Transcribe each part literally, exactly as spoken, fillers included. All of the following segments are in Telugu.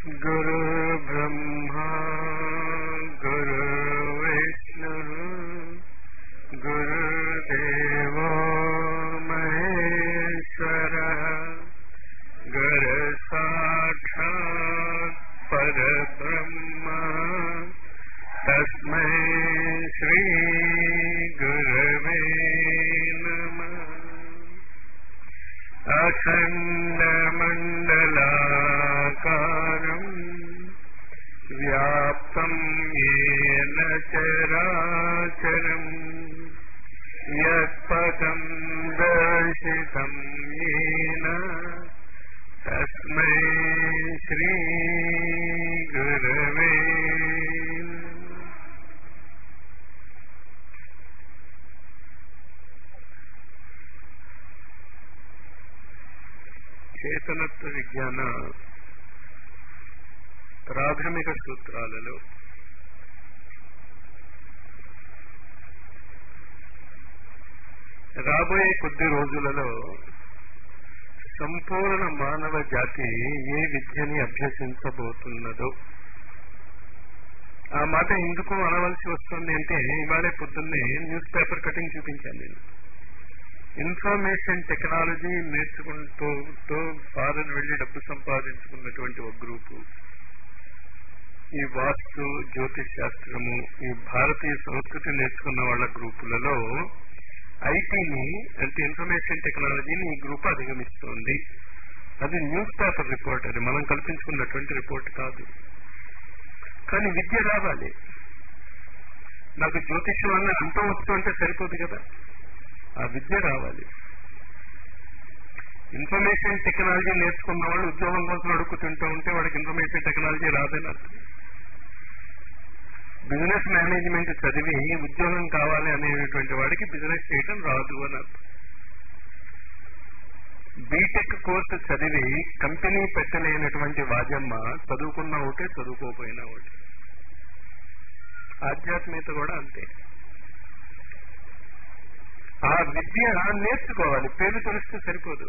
गुरु ब्रह्मा गुरु विष्णु गुरुदेवो महेश्वरः गुरु साक्षात् परब्रह्म तस्मै श्री गुरवे नमः। अखण्डमण्डलाकारम् व्याप्तं येन चराचरम् यत्पदं दर्शितं येन तस्मै श्री गुरवे नमः। చేతనత్వ విజ్ఞాన ప్రాథమిక సూత్రాలలో రాబోయే కొద్ది రోజులలో సంపూర్ణ మానవ జాతి ఏ విద్యని అభ్యసించబోతున్నదో, ఆ మాట ఎందుకు అనవలసి వస్తుంది అంటే ఇవాళే పొద్దున్నే న్యూస్ పేపర్ కటింగ్ చూపించాను నేను. ఇన్ఫర్మేషన్ టెక్నాలజీ నేర్చుకుంటూ ఫారెన్ వెళ్లి డబ్బు సంపాదించుకున్నటువంటి ఒక గ్రూపు, ఈ వాస్తు జ్యోతిష్ శాస్త్రము ఈ భారతీయ సంస్కృతి నేర్చుకున్న వాళ్ళ గ్రూపులలో ఐటీని అంటే ఇన్ఫర్మేషన్ టెక్నాలజీని ఈ గ్రూప్ అధిగమిస్తోంది. అది న్యూస్ పేపర్ రిపోర్ట్, అది మనం కల్పించుకున్నటువంటి రిపోర్ట్ కాదు. కానీ విద్య రావాలి. నాకు జ్యోతిష్యం అన్న అంతం వస్తుంటే సరిపోదు కదా, ఆ విద్య రావాలి. ఇన్ఫర్మేషన్ టెక్నాలజీ నేర్చుకున్న వాళ్ళు ఉద్యోగం కోసం అడుగుతుంటూ ఉంటే వాడికి ఇన్ఫర్మేషన్ టెక్నాలజీ రాదని అర్థం. బిజినెస్ మేనేజ్మెంట్ చదివి ఉద్యోగం కావాలి అనేటువంటి వాడికి బిజినెస్ చేయటం రాదు అని అర్థం. బీటెక్ కోర్సు చదివి కంపెనీ పెట్టలేనటువంటి వాజమ్మ చదువుకున్న ఒకటే చదువుకోపోయినా ఒకటి. ఆధ్యాత్మికత కూడా అంతే. ఆ విద్య నేర్చుకోవాలి, పేరు తెలిస్తే సరిపోదు.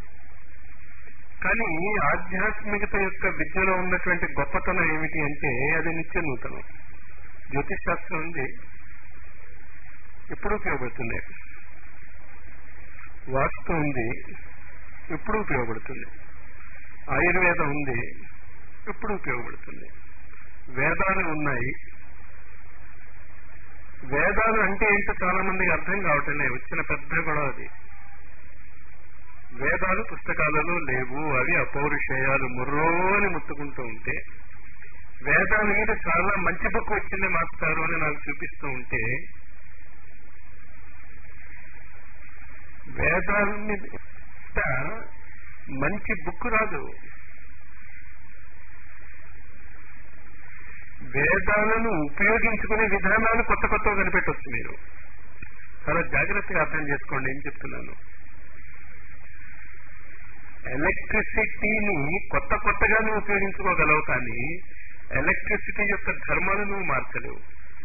కానీ ఆధ్యాత్మికత యొక్క విద్యలో ఉన్నటువంటి గొప్పతనం ఏమిటి అంటే అది నిత్య నూతనం. జ్యోతిష్ శాస్త్రం ఉంది, ఎప్పుడు ఉపయోగపడుతుంది. వాస్తు ఉంది, ఎప్పుడు ఉపయోగపడుతుంది. ఆయుర్వేదం ఉంది, ఎప్పుడు ఉపయోగపడుతుంది. వేదాలు ఉన్నాయి. వేదాలు అంటే ఏంటో చాలా మందికి అర్థం కావటం లేదు, వచ్చిన పెద్ద గొడవ అది. వేదాలు పుస్తకాలలో లేవు, అవి అపౌరుషేయాలు ముర్రో అని ముట్టుకుంటూ ఉంటే, వేదాల మీద చాలా మంచి బుక్ వచ్చింది మాస్టారు అని నాకు చూపిస్తూ ఉంటే, వేదాల మీద మంచి బుక్ రాదు. వేదాలను ఉపయోగించుకునే విధానాలు కొత్త కొత్తగా కనిపెట్టవచ్చు. మీరు చాలా జాగ్రత్తగా అర్థం చేసుకోండి ఏం చెప్తున్నాను. ఎలక్ట్రిసిటీని కొత్త కొత్తగా నువ్వు ఉపయోగించుకోగలవు, కానీ ఎలక్ట్రిసిటీ యొక్క ధర్మాలు నువ్వు మార్చలేవు.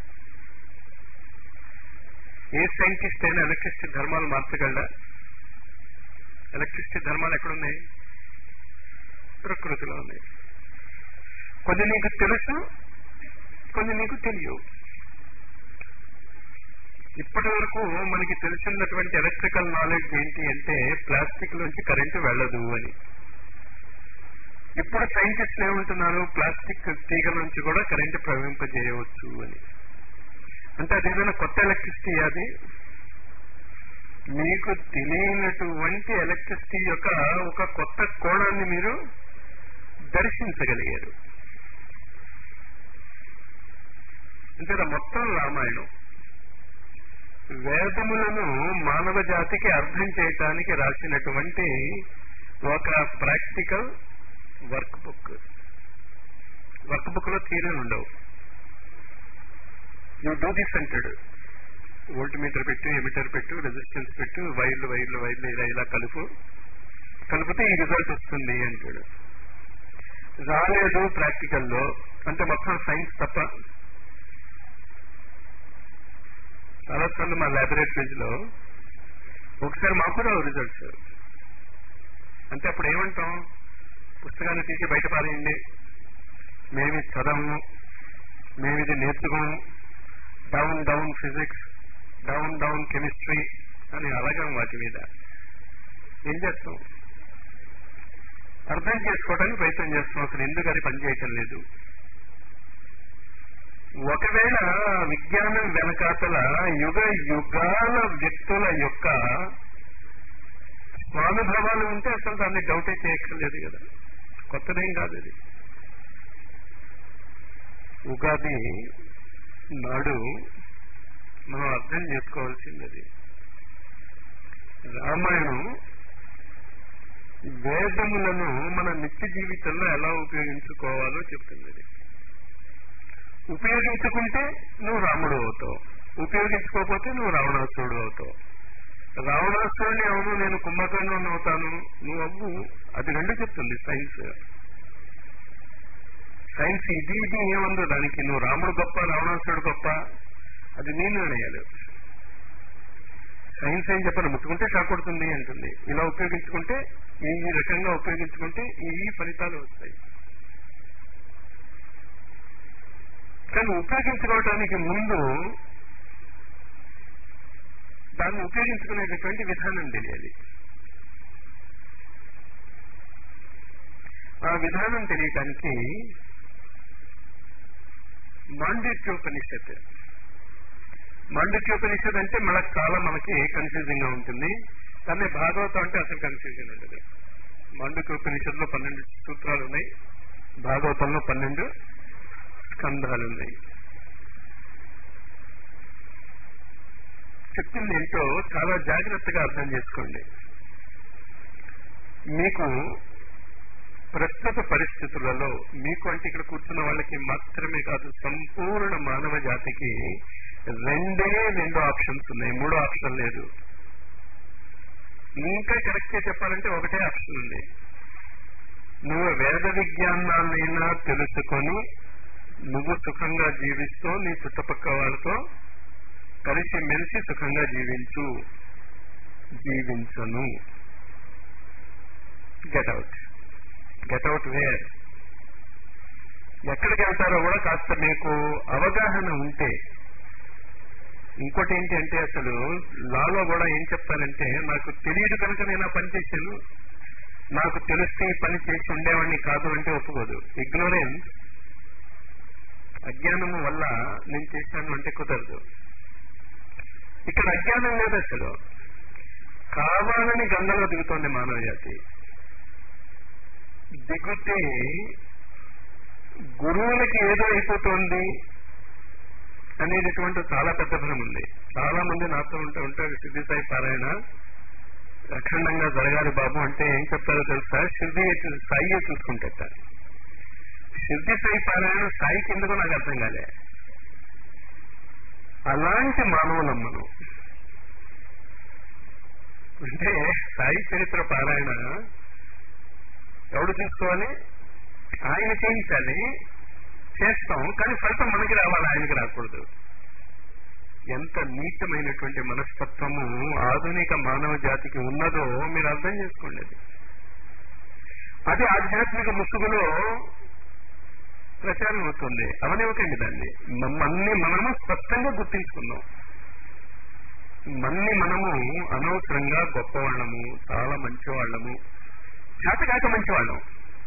ఏ సైంటిస్ట్ అయినా ఎలక్ట్రిసిటీ ధర్మాలు మార్చగలడా? ఎలక్ట్రిసిటీ ధర్మాలు ఎక్కడున్నాయి? ప్రకృతిలో ఉన్నాయి. కొన్ని నీకు తెలుసు, కొన్ని నీకు తెలియవు. ఇప్పటి వరకు మనకి తెలిసినటువంటి ఎలక్ట్రికల్ నాలెడ్జ్ ఏంటి అంటే ప్లాస్టిక్ నుంచి కరెంటు వెళ్ళదు అని. ఇప్పుడు సైంటిస్టులు ఏమంటున్నారు, ప్లాస్టిక్ తీగ నుంచి కూడా కరెంటు ప్రవహింపజేయవచ్చు అని. అంటే అది ఏదైనా కొత్త ఎలక్ట్రిసిటీ? అది మీకు తెలియనటువంటి ఎలక్ట్రిసిటీ యొక్క ఒక కొత్త కోణాన్ని మీరు దర్శించగలిగారు. అంటే మొత్తం రామాయణం వేదములను మానవ జాతికి అర్థం చేయటానికి రాసినటువంటి ఒక practical work book. Work book లో థియరీలు ఉండవు. యూ డూ దిస్ అంటాడు, వోల్ట్ మీటర్ పెట్టు, ఎమిటర్ పెట్టు, రెసిస్టెన్స్ పెట్టు, వైర్లు వైర్లు వైర్లు ఇలా ఇలా కలుపు, కలిపితే ఈ రిజల్ట్ వస్తుంది అంటాడు. రాలేదు ప్రాక్టికల్లో అంటే మొత్తం సైన్స్ తప్ప. చాలాసార్లు మా ల్యాబొరేటరీస్ లో ఒకసారి మాకు రావు రిజల్ట్స్. అంటే అప్పుడు ఏమంటాం, పుస్తకాన్ని తీసి బయట పారేయండి, మేమి చదవము, మేమిది నేర్చుకోము, down down physics, down down chemistry అని అలగం వాటి మీద. ఏం చేస్తాం? అర్థం చేసుకోవడానికి ప్రయత్నం చేస్తాం. అసలు ఎందుకు అది పనిచేయటం లేదు? ఒకవేళ విజ్ఞానం వెనకాతల యుగ యుగాల వ్యక్తుల యొక్క స్వానుభవాలు ఉంటే అసలు దాన్ని డౌటే చేయక్కర్లేదు కదా. కొత్తదేం కాదు అది. ఉగాది నాడు మనం అర్థం చేసుకోవాల్సింది అది. రామాయణం వేదములను మన నిత్య జీవితంలో ఎలా ఉపయోగించుకోవాలో చెప్తుంది. ఉపయోగించుకుంటే నువ్వు రాముడు అవుతావు, ఉపయోగించుకోకపోతే నువ్వు రావణాసురుడు అవుతావు. రావణాసురుడిని అవును నేను కుంభకర్ణుని అవుతాను నువ్వు అవ్వు, అది రెండు చెప్తుంది సైన్స్. సైన్స్ ఇది ఇది ఏముందో దానికి. నువ్వు రాముడు గొప్ప రావణాసురుడు గొప్ప అది నీ నిర్ణయాలు. సైన్స్ ఏం చెప్పాలి? ముట్టుకుంటే షాక్ కొడుతుంది అంటుంది. ఇలా ఉపయోగించుకుంటే ఈ రకంగా ఉపయోగించుకుంటే ఈ ఫలితాలు వస్తాయి. కానీ ఉపయోగించుకోవటానికి ముందు దాన్ని ఉపయోగించుకునేటటువంటి విధానం తెలియాలి. ఆ విధానం తెలియటానికి మాండూక్యోపనిషత్ మాండూక్యోపనిషత్ అంటే మనకు చాలా మనకి కన్ఫ్యూజింగ్ గా ఉంటుంది. కానీ భాగవతం అంటే అసలు కన్ఫ్యూజన్ ఉండదు. మాండూక్యోపనిషత్తులో పన్నెండు సూత్రాలు ఉన్నాయి, భాగవతంలో పన్నెండు స్కంధాలు ఉన్నాయి. చెప్పింది ఏంటో చాలా జాగ్రత్తగా అర్థం చేసుకోండి. మీకు ప్రస్తుత పరిస్థితులలో మీకు అంటే ఇక్కడ కూర్చున్న వాళ్ళకి మాత్రమే కాదు, సంపూర్ణ మానవ జాతికి రెండే రెండు ఆప్షన్స్ ఉన్నాయి, మూడో ఆప్షన్ లేదు. ఇంకా కరెక్ట్ గా చెప్పాలంటే ఒకటే ఆప్షన్ ఉంది. నువ్వు వేద విజ్ఞానాన్నైనా తెలుసుకొని నువ్వు సుఖంగా జీవిస్తూ నీ చుట్టుపక్కల వాళ్ళతో కలిసి మెలిసి సుఖంగా జీవించు. జీవించను, get out. Get out where? ఎక్కడికి వెళ్తారో కూడా కాస్త మీకు అవగాహన ఉంటే. ఇంకోటి ఏంటి అంటే అసలు లాలో కూడా ఏం చెప్తారంటే నాకు తెలియదు కనుక నేను ఆ పని చేశాను, నాకు తెలిస్తే ఈ పని చేసి ఉండేవాడిని కాదు అంటే ఒప్పుకోదు. ఇగ్నోరెన్స్, అజ్ఞానము వల్ల నేను చేశాను అంటే కుదరదు. ఇక్కడ అజ్ఞానం లేదు, అసలు కావాలని గంగలో దిగుతోంది మానవ జాతి. దిగుతే గురువులకి ఏదో అయిపోతుంది అనేటటువంటి చాలా పెద్ద భ్రమ ఉంది. చాలా మంది నాతో ఉంటూ ఉంటారు సిద్ధి సాయి పారాయణ అఖండంగా జరగాలి బాబు అంటే ఏం చెప్తారో తెలుసా? సిద్ధి సాయి చూసుకుంటా. సిద్ధి సాయి పారాయణ సాయి కిందకు నాకు అర్థం కాలే. అలాంటి మానవులం మనం. అంటే సాయి చరిత్ర పారాయణ ఎవడు చూసుకోవాలి? ఆయన చేయించాలి, చేస్తాం, కానీ ఫలితం మనకి రావాలి, ఆయనకి రాకూడదు. ఎంత నీచమైనటువంటి మనస్తత్వము ఆధునిక మానవ జాతికి ఉన్నదో మీరు అర్థం చేసుకోండి. అది ఆధ్యాత్మిక ముసుగులో ప్రచారం అవుతుంది. అవనివ్వకండి దాన్ని. మమ్మల్ని మనము స్పష్టంగా గుర్తించుకుందాం. మన్ని మనము అనవసరంగా గొప్పవాళ్ళము, చాలా మంచివాళ్ళము, చేతకాక మంచివాళ్ళం.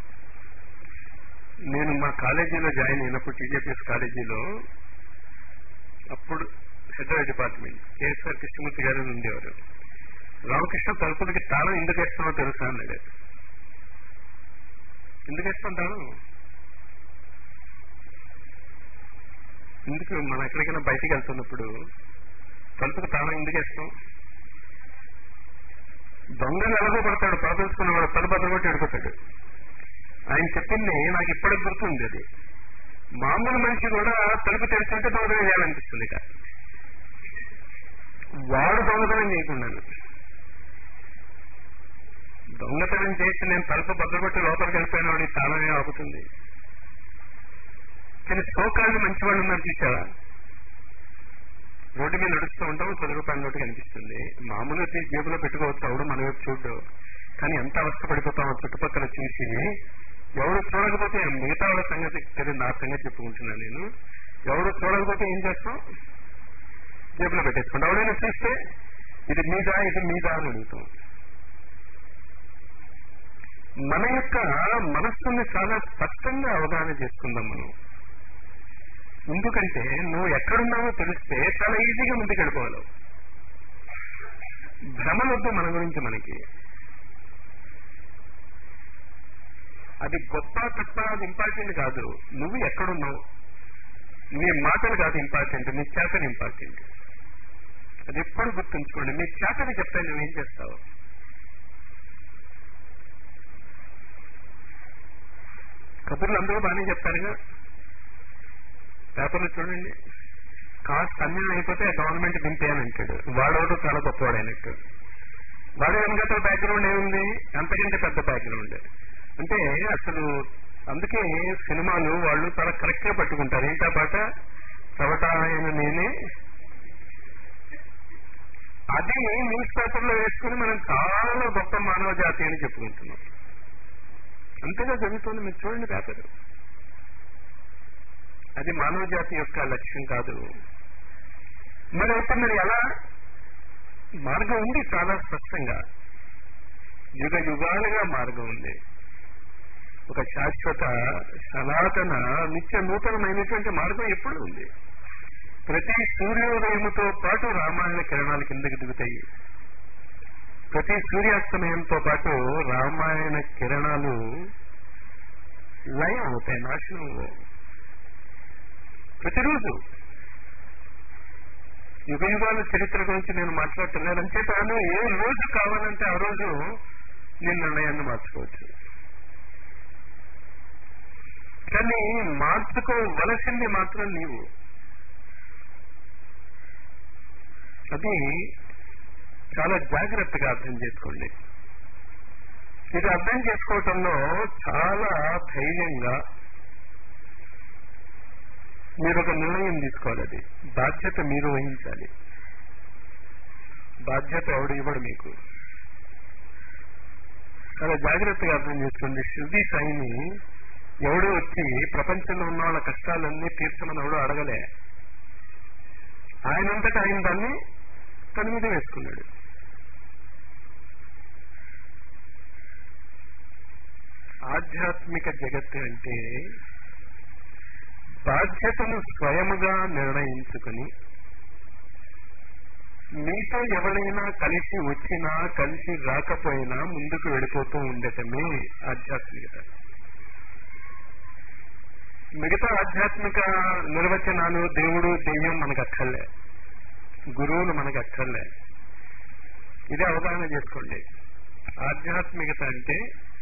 నేను మా కాలేజీలో జాయిన్ అయినప్పుడు టీజేపీఎస్ కాలేజీలో అప్పుడు ఫెడరల్ డిపార్ట్మెంట్ కేఎస్ఆర్ కృష్ణమూర్తి గారు ఉండేవారు. రామకృష్ణ తలుపులకి తాళం ఎందుకు వేస్తామో తెలుసా అన్నాడు. ఎందుకు వేస్తాం తాళం? ఎందుకు మనం ఎక్కడికైనా బయటికి వెళ్తున్నప్పుడు తలుపుకి తాళం ఎందుకు వేస్తాం? దొంగలు ఎలాగో పడతాడు, పాపేసుకున్నవాడు తలుపు అదగొట్టి ఎడిపోతాడు. ఆయన చెప్పింది నాకు ఇప్పటికి గుర్తుంది. అది మామూలు మనిషి కూడా తలుపు తెరిచుంటే దొంగతనం చేయాలనిపిస్తుంది. ఇక వాడు దొంగతనం చేయకుండాను దొంగతనం చేసి నేను తలుపు బద్దగొట్టి లోపలికి వెళ్ళిపోయిన వాడి తాళమే ఆపుతుంది. కానీ సోకాళ్ళు మంచివాళ్ళు ఉన్నారు చూసావా? రోడ్డు మీద నడుస్తూ ఉంటాం, పది రూపాయల నోటు కనిపిస్తుంది, మామూలుగా తీసి జేబులో పెట్టుకోవచ్చు, అవుడు మన వైపు చూడ్డు. కానీ ఎంత అవస్థ పడిపోతామో చుట్టుపక్కల చూసి ఎవరు చూడకపోతే మిగతా వాళ్ళ సంగతి తెలియదు, నా సంగతి చెప్పుకుంటున్నాను నేను. ఎవరు చూడకపోతే ఏం చేస్తాం? జేబులో పెట్టేసుకుంటాం. ఎవరైనా చూస్తే ఇది మీదా ఇది మీదా అని అడుగుతాం. మన యొక్క మనస్సుని చాలా స్పష్టంగా అవగాహన చేసుకుందాం మనం. ఎందుకంటే నువ్వు ఎక్కడున్నావో తెలిస్తే చాలా ఈజీగా ముందుకు వెళ్ళిపోవాలి. భ్రమలొద్దు మన గురించి మనకి. అది గొప్ప తప్ప అది ఇంపార్టెంట్ కాదు. నువ్వు ఎక్కడున్నావు, నీ మాటలు కాదు ఇంపార్టెంట్, నీ చేతలు ఇంపార్టెంట్. అది ఎప్పుడు గుర్తుంచుకోండి. నీ చేతలు చెప్తాను నువ్వేం చేస్తావు. కబుర్లు అందరూ బాగానే చెప్తారుగా. పేపర్లు చూడండి, కాస్ట్ అన్యాయం అయిపోతే గవర్నమెంట్ దింపేయనంటాడు. వాడవడం చాలా గొప్పవాడైనట్టు. వాడు వెనకతో బ్యాక్గ్రౌండ్ ఏముంది? అంతకంటే పెద్ద బ్యాక్గ్రౌండ్. అంటే అసలు అందుకే సినిమాలు వాళ్ళు చాలా కరెక్ట్ గా పట్టుకుంటారు. ఏంటా పాట? చవట ఆయన నేనే. అది న్యూస్ పేపర్లో వేసుకుని మనం చాలా గొప్ప మానవ జాతి అని చెప్పుకుంటున్నాం. అంతేగా జరుగుతుంది. మీరు చూడండి పేపర్. అది మానవ జాతి యొక్క లక్ష్యం కాదు. మరి అయితే మరి ఎలా? మార్గం ఉంది చాలా స్పష్టంగా. యుగ యుగాలుగా మార్గం ఉంది. ఒక శాశ్వత సనాతన నిత్య నూతనమైనటువంటి మార్గం ఎప్పుడు ఉంది. ప్రతి సూర్యోదయముతో పాటు రామాయణ కిరణాలు కిందకి దిగుతాయి. ప్రతి సూర్యాస్తమయంతో పాటు రామాయణ కిరణాలు లయం అవుతాయి, నాశనం అవుతాయి ప్రతిరోజు. యుగ యుగాల చరిత్ర గురించి నేను మాట్లాడటం లేదు. అంచేతాను ఏ రోజు కావాలంటే ఆ రోజు నేను నిర్ణయాన్ని మార్చుకోవచ్చు. కానీ మార్చుకోవలసింది మాత్రం నీవు. అది చాలా జాగ్రత్తగా అర్థం చేసుకోండి. ఇది అర్థం చేసుకోవటంలో చాలా ధైర్యంగా మీరు ఒక నిర్ణయం తీసుకోవాలి. అది బాధ్యత మీరు వహించాలి. బాధ్యత ఎవడు ఇవ్వడు మీకు. చాలా జాగ్రత్తగా అర్థం చేసుకోండి. షిర్డీ సాయిని ఎవడు వచ్చి ప్రపంచంలో ఉన్న వాళ్ళ కష్టాలన్నీ తీర్చమని ఎవడు అడగలే. ఆయనంతటా ఆయన దాన్ని తన మీద వేసుకున్నాడు. ఆధ్యాత్మిక జగత్తు అంటే బాధ్యతను స్వయముగా నిర్ణయించుకుని మీతో ఎవరైనా కలిసి వచ్చినా కలిసి రాకపోయినా ముందుకు వెళ్ళిపోతూ ఉండటమే ఆధ్యాత్మికత. మిగతా ఆధ్యాత్మిక నిర్వచనాలు దేవుడు దెయ్యం మనకు అక్కర్లే, గురువులు మనకు అక్కర్లే. ఇదే అవగాహన చేసుకోండి. ఆధ్యాత్మికత అంటే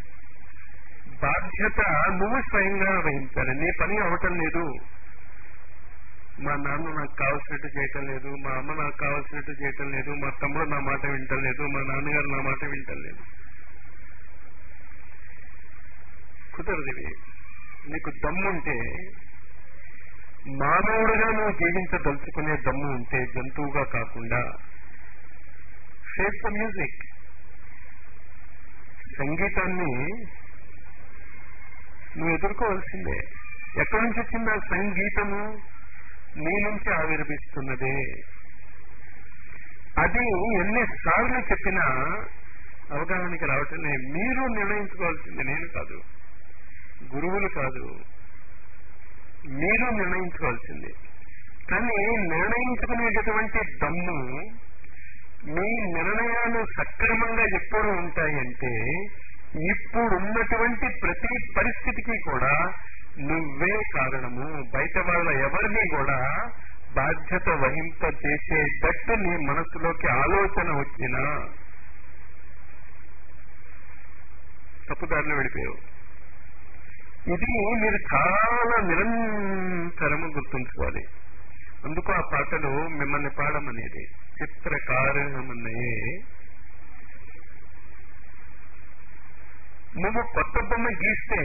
బాధ్యత నువ్వు స్వయంగా వహించాలి. నీ పని అవటం లేదు. మా నాన్న నాకు కావాల్సినట్టు చేయటం లేదు, మా అమ్మ నాకు కావాల్సినట్టు చేయటం లేదు, మా తమ్ముడు నా మాట వింటం లేదు, మా నాన్నగారు నా మాట వింటం లేదు. కుదరదు. ఇవి నీకు దమ్ముంటే, మానవుడుగా నువ్వు జీవించదలుచుకునే దమ్ము ఉంటే, జంతువుగా కాకుండా ఫేస్ ద మ్యూజిక్. సంగీతాన్ని నువ్వు ఎదుర్కోవాల్సిందే. ఎక్కడి నుంచి వచ్చింది ఆ సంగీతము? నీ నుంచి ఆవిర్భిస్తున్నదే. అది ఎన్నిసార్లు చెప్పినా అవగాహనకి రావటమే. మీరు నిర్ణయించుకోవాల్సింది, నేను కాదు, గురువులు కాదు, మీరు నిర్ణయించుకోవాల్సింది. కానీ నిర్ణయించుకునేటటువంటి దమ్ము, మీ నిర్ణయాలు సక్రమంగా ఎప్పుడు ఉంటాయంటే ఇప్పుడున్నటువంటి ప్రతి పరిస్థితికి కూడా నువ్వే కారణము. బయట వాళ్ళ ఎవరిని కూడా బాధ్యత వహింప చేసేటట్టు నీ మనసులోకి ఆలోచన వచ్చినా తప్పుదారిలో వెళ్ళిపోయావు. ఇది మీరు చాలా నిరంతరము గుర్తుంచుకోవాలి. అందుకు ఆ పాటలు మిమ్మల్ని పాడమనేది. చిత్రకారణమన్నయే నువ్వు కొత్త బొమ్మ గీస్తే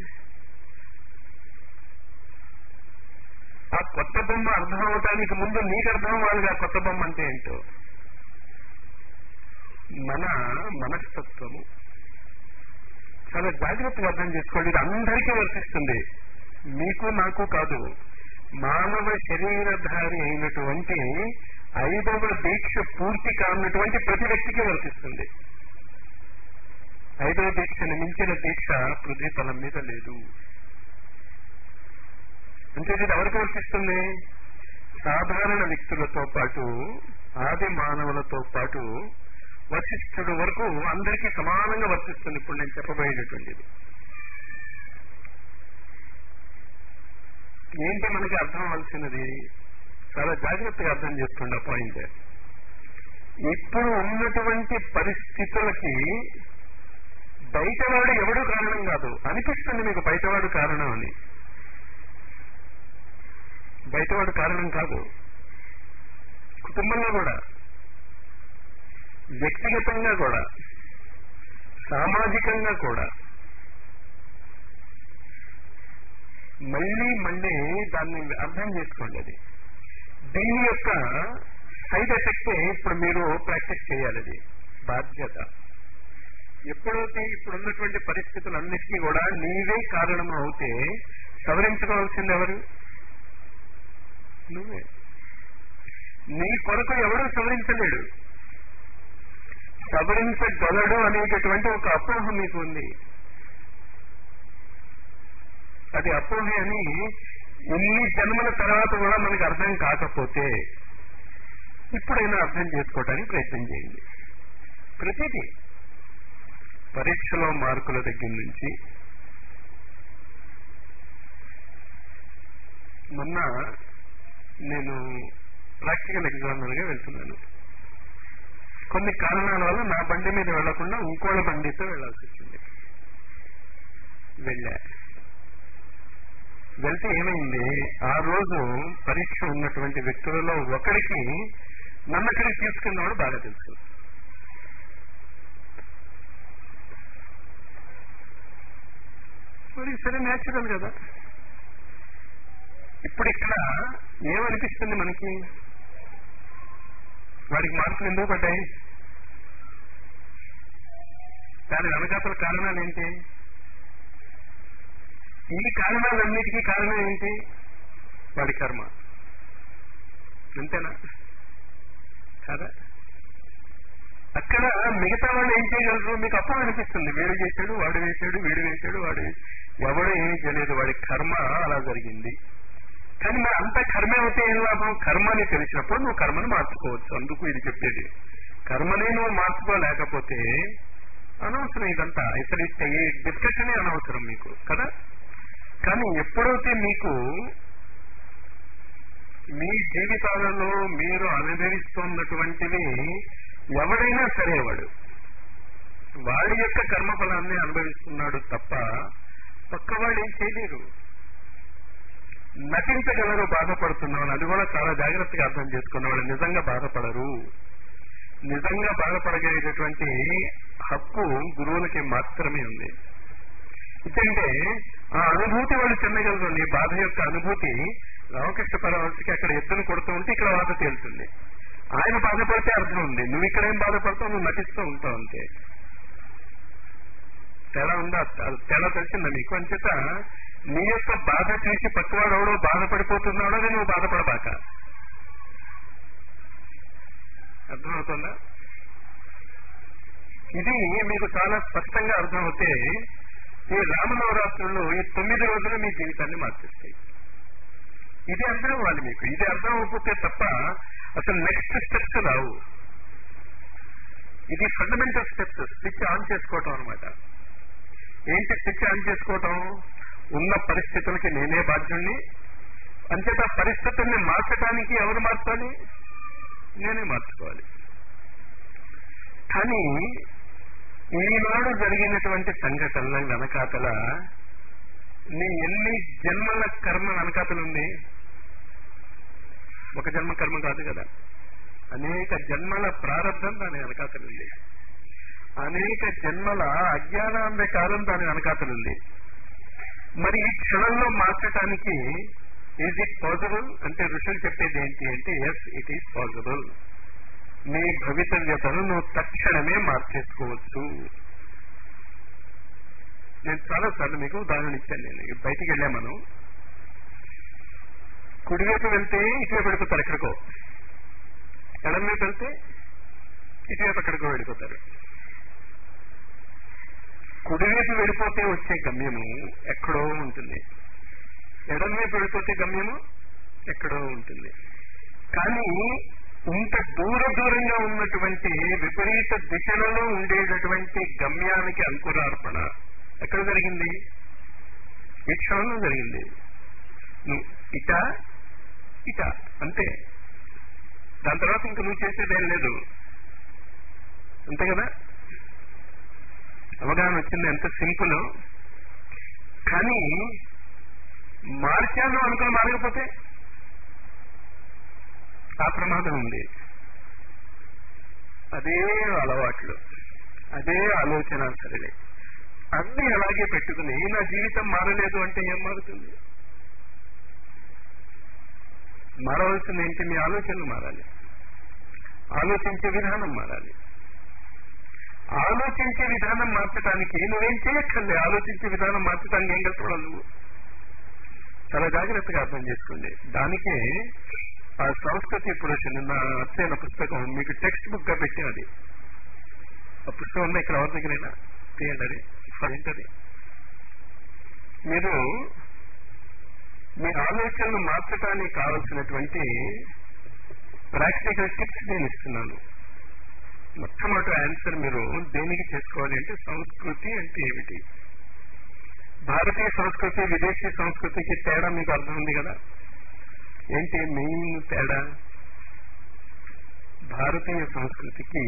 ఆ కొత్త బొమ్మ అర్థం అవటానికి ముందు నీకు అర్థం అవ్వాలి ఆ కొత్త బొమ్మ అంటే ఏంటో. మన మనస్తత్వము చాలా జాగ్రత్తగా అర్థం చేసుకోండి. ఇది అందరికీ వర్తిస్తుంది, మీకు నాకు కాదు. మానవ శరీరధారి అయినటువంటి ఐదవ దీక్ష పూర్తి కానటువంటి ప్రతి వ్యక్తికి వర్తిస్తుంది. ఐదవ దీక్షను మించిన దీక్ష పృథ్వీ తలం మీద లేదు. అంటే ఇది ఎవరికి వర్తిస్తుంది? సాధారణ వ్యక్తులతో పాటు ఆది మానవులతో పాటు వశిష్ఠుడు వరకు అందరికీ సమానంగా వర్తిస్తుంది. ఇప్పుడు నేను చెప్పబోయేటటువంటిది ఏంటి మనకి అర్థం అవ్వాల్సినది, చాలా జాగ్రత్తగా అర్థం చేసుకోండి. ఆ పాయింట్, ఇప్పుడు ఉన్నటువంటి పరిస్థితులకి బయటవాడు ఎవడు కారణం కాదు. అనిపిస్తుంది మీకు బయటవాడు కారణం అని, బయటవాడు కారణం కాదు. కుటుంబంలో కూడా, వ్యక్తిగతంగా కూడా, సామాజికంగా కూడా మళ్ళీ మళ్ళీ దాన్ని అర్థం చేసుకోండి. అది దీని యొక్క సైడ్ ఎఫెక్ట్ ఇప్పుడు మీరు ప్రాక్టీస్ చేయాలి. అది బాధ్యత. ఎప్పుడైతే ఇప్పుడున్నటువంటి పరిస్థితులన్నిటికీ కూడా నీవే కారణం అవుతే సవరించుకోవాల్సింది ఎవరు? నువ్వే. నీ కొరకు ఎవడూ సవరించలేడు. సవరించగలడు అనేటటువంటి ఒక అపోహ మీకు ఉంది. అది అపోహ అని ఇన్ని జన్మల తర్వాత కూడా మనకు అర్థం కాకపోతే ఇప్పుడైనా అర్థం చేసుకోవడానికి ప్రయత్నం చేయండి. ప్రతిదీ పరీక్షలో మార్కుల దగ్గర నుంచి, మొన్న నేను ప్రాక్టికల్ ఎగ్జామినర్గా వెళ్తున్నాను. కొన్ని కారణాల వల్ల నా బండి మీద వెళ్లకుండా ఇంకోళ్ళ బండితో వెళ్లాల్సి వచ్చింది. వెళ్ళా. వెళ్తే ఏమైంది, ఆ రోజు పరీక్ష ఉన్నటువంటి వ్యక్తులలో ఒకరికి నన్ను అక్కడికి తీసుకున్నవాడు బాగా తెలుసు. మరి సరే, న్యాచురల్ కదా. ఇప్పుడు ఇక్కడ ఏమనిపిస్తుంది మనకి, వాడికి మార్కులు ఎందుకు పడ్డాయి? దాని వెనకాతల కారణాలు ఏంటి? ఈ కారణాలన్నిటికీ కారణం ఏంటి? వాడి కర్మ. అంతేనా కదా? అక్కడ మిగతా వాళ్ళు ఏం చేయగలరు? మీకు అప్పుడు అనిపిస్తుంది, వీడు చేశాడు, వాడు వేశాడు, వీడు వేశాడు, వాడు ఎవడో ఏమీ చేయలేదు, వాడి కర్మ అలా జరిగింది. కానీ మరి అంత కర్మే అవుతే ఏం లాభం? కర్మని తెలిసినప్పుడు నువ్వు కర్మను మార్చుకోవచ్చు. అందుకు ఇది చెప్పేది. కర్మని నువ్వు మార్చుకోలేకపోతే అనవసరం ఇదంతా. అసలు ఈ డిస్కషనే అనవసరం మీకు కదా. కానీ ఎప్పుడైతే మీకు మీ జీవితాలలో మీరు అనుభవిస్తున్నటువంటివి ఎవడైనా సరే వాడు వాడి యొక్క కర్మఫలాన్ని అనుభవిస్తున్నాడు తప్ప పక్కవాడు ఏం చేయలేరు. నటించగలరు బాధపడుతున్నాడు, అది కూడా చాలా జాగ్రత్తగా అర్థం చేసుకున్న వాళ్ళు నిజంగా బాధపడరు. నిజంగా బాధపడగలిగేటటువంటి హక్కు గురువులకి మాత్రమే ఉంది. ఎందుకంటే ఆ అనుభూతి వాళ్ళు చెందగలరు. నీ బాధ యొక్క అనుభూతి రామకృష్ణ పరమహంసకి అక్కడ ఎద్దును కొడుతూ ఉంటే ఇక్కడ బాధ తేలుతుంది. ఆయన బాధపడితే అర్థం ఉంది, నువ్వు ఇక్కడేం బాధపడతావు, నువ్వు నటిస్తూ ఉంటావు అంతే. తేడా ఉందా? తేడా తెలిసిందా మీకు? అంచేత నీ యొక్క బాధ చూసి పక్కవాడు ఎవడో బాధపడిపోతున్నాడో నువ్వు బాధపడబాక. అర్థమవుతుందా? ఇది మీకు చాలా స్పష్టంగా అర్థమవుతే ఈ రామనవరాత్రులు ఈ తొమ్మిది రోజులు మీ జీవితాన్ని మార్చేస్తాయి. ఇది అర్థం అవ్వాలి మీకు. ఇది అర్థం అవ్వకపోతే తప్ప అసలు నెక్స్ట్ స్టెప్స్ రావు. ఇది ఫండమెంటల్ స్టెప్స్. స్విచ్ ఆన్ చేసుకోవటం అనమాట. ఏంటి స్విచ్ ఆన్ చేసుకోవటం? ఉన్న పరిస్థితులకి నేనే బాధ్యుణ్ణి, అంచేత పరిస్థితుల్ని మార్చడానికి ఎవరు మార్చాలి? నేనే మార్చుకోవాలి. కానీ ఈనాడు జరిగినటువంటి సంఘటనల వెనకాతల నీ ఎన్ని జన్మల కర్మ వెనకాతలుంది? ఒక జన్మ కర్మ కాదు కదా, అనేక జన్మల ప్రారంభం దాని వెనకాతలుంది. అనేక జన్మల అజ్ఞానాంధకారం దాని వెనకాతలుంది. మరి ఈ క్షణంలో మార్చడానికి ఈజ్ ఇట్ పాసిబుల్ అంటే ఋషులు చెప్పేది ఏంటి అంటే ఎస్ ఇట్ ఈజ్ పాసిబుల్. నీ భవితవ్యతను నువ్వు తక్షణమే మార్చేసుకోవచ్చు. నేను చాలా సార్లు మీకు ఉదాహరణ ఇచ్చాను. నేను బయటికి వెళ్ళా, మనం కుడివైపు వెళ్తే ఇటువైపు వెళ్ళిపోతారు ఎక్కడికో, ఎడమవైపు వెళ్తే ఇటువైపు ఎక్కడికో వెళ్ళిపోతారు. కుడివైపు వెళ్ళిపోతే వచ్చే గమ్యము ఎక్కడో ఉంటుంది, ఎడమవైపు వెళ్ళిపోతే గమ్యము ఎక్కడో ఉంటుంది. కానీ ఇంత దూర దూరంగా ఉన్నటువంటి విపరీత దిశలలో ఉండేటటువంటి గమ్యానికి అంకురార్పణ ఎక్కడ జరిగింది? ఈ క్షణంలో జరిగింది. నువ్వు ఇట ఇట అంతే, దాని తర్వాత ఇంక నువ్వు చేసేదేం లేదు, అంతే కదా. అవగాహన వచ్చింది, ఎంత సింపుల్. కానీ మార్చాను అనుకుని మారకపోతే ఆ ప్రమాదం ఉంది. అదే అలవాట్లు, అదే ఆలోచన సరే అన్ని అలాగే పెట్టుకుని నా జీవితం మారలేదు అంటే ఏం మారుతుంది? మారవలసింది ఏంటి? మీ ఆలోచనలు మారాలి, ఆలోచించే విధానం మారాలి. ఆలోచించే విధానం మార్చడానికి నువ్వేం చేయక్కర్లే. ఆలోచించే విధానం మార్చడానికి ఏం కష్టపడాలి? నువ్వు చాలా జాగ్రత్తగా అర్థం చేసుకోండి. దానికే ఆ సంస్కృతి పురుషుని నిన్న అచ్చైన పుస్తకం మీకు టెక్స్ట్ బుక్ గా పెట్టినది. ఆ పుస్తకం ఉన్న ఇక్కడ ఎవరి దగ్గరైనా తీయండి, అది ఏంటది. మీరు మీ ఆలోచనలు మార్చడానికి కావలసినటువంటి ప్రాక్టికల్ టిప్స్ నేను ఇస్తున్నాను. మొట్టమొదటి ఆన్సర్ మీరు దేనికి చేసుకోవాలి అంటే సంస్కృతి అంటే ఏమిటి? భారతీయ సంస్కృతి విదేశీ సంస్కృతికి తేడా మీకు అర్థం ఉంది కదా. ఏంటి మెయిన్ తేడా? భారతీయ సంస్కృతికి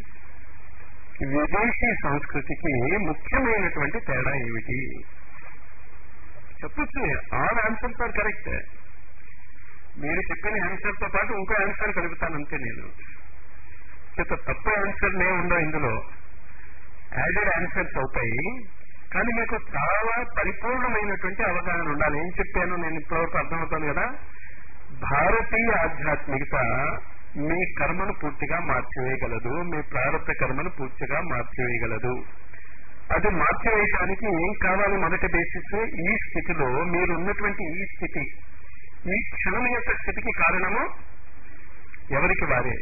విదేశీ సంస్కృతికి ముఖ్యమైనటువంటి తేడా ఏమిటి? చెప్పచ్చు. All answers are correct. మీరు చెప్పిన ఆన్సర్ తో పాటు ఇంకో ఆన్సర్ కలుపుతానంతే నేను. చేత తప్పు ఆన్సర్లే ఉండవు ఇందులో, యాడెడ్ ఆన్సర్స్ అవుతాయి. కానీ మీకు చాలా పరిపూర్ణమైనటువంటి అవగాహన ఉండాలి. ఏం చెప్పాను నేను ఇప్పటివరకు అర్థమవుతాను కదా. భారతీయ ఆధ్యాత్మికత మీ కర్మను పూర్తిగా మార్చివేయగలదు, మీ ప్రారంభ కర్మను పూర్తిగా మార్చివేయగలదు. అది మార్చివేయడానికి ఏం కావాలి? మొదటి బేసిస్ ఈ స్థితిలో మీరు ఉన్నటువంటి ఈ స్థితి, ఈ క్షణం యొక్క స్థితికి కారణము ఎవరికి వారే.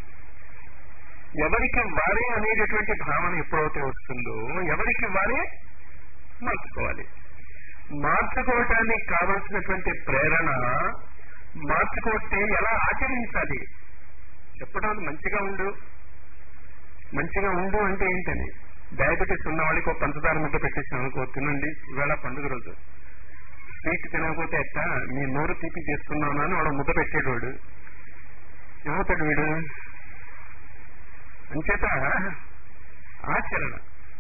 ఎవరికి వారే అనేటటువంటి భావన ఎప్పుడైతే వస్తుందో ఎవరికి వారే మార్చుకోవాలి. మార్చుకోవటానికి కావలసినటువంటి ప్రేరణ, మార్చుకోవటే ఎలా ఆచరించాలి చెప్పడానికి. మంచిగా ఉండు, మంచిగా ఉండు అంటే ఏంటని? డయాబెటీస్ ఉన్న వాళ్ళకి ఒక పంచదార ముద్ద పెట్టేసాం అనుకో, తినండి ఇవాళ పండుగ రోజు, స్వీట్ తినకపోతే ఎట్టా మీ నోరు తీపి చేసుకున్నాను అని వాడు ముద్ద పెట్టేటోడు ఏమవుతాడు వీడు? అంచేత ఆచరణ,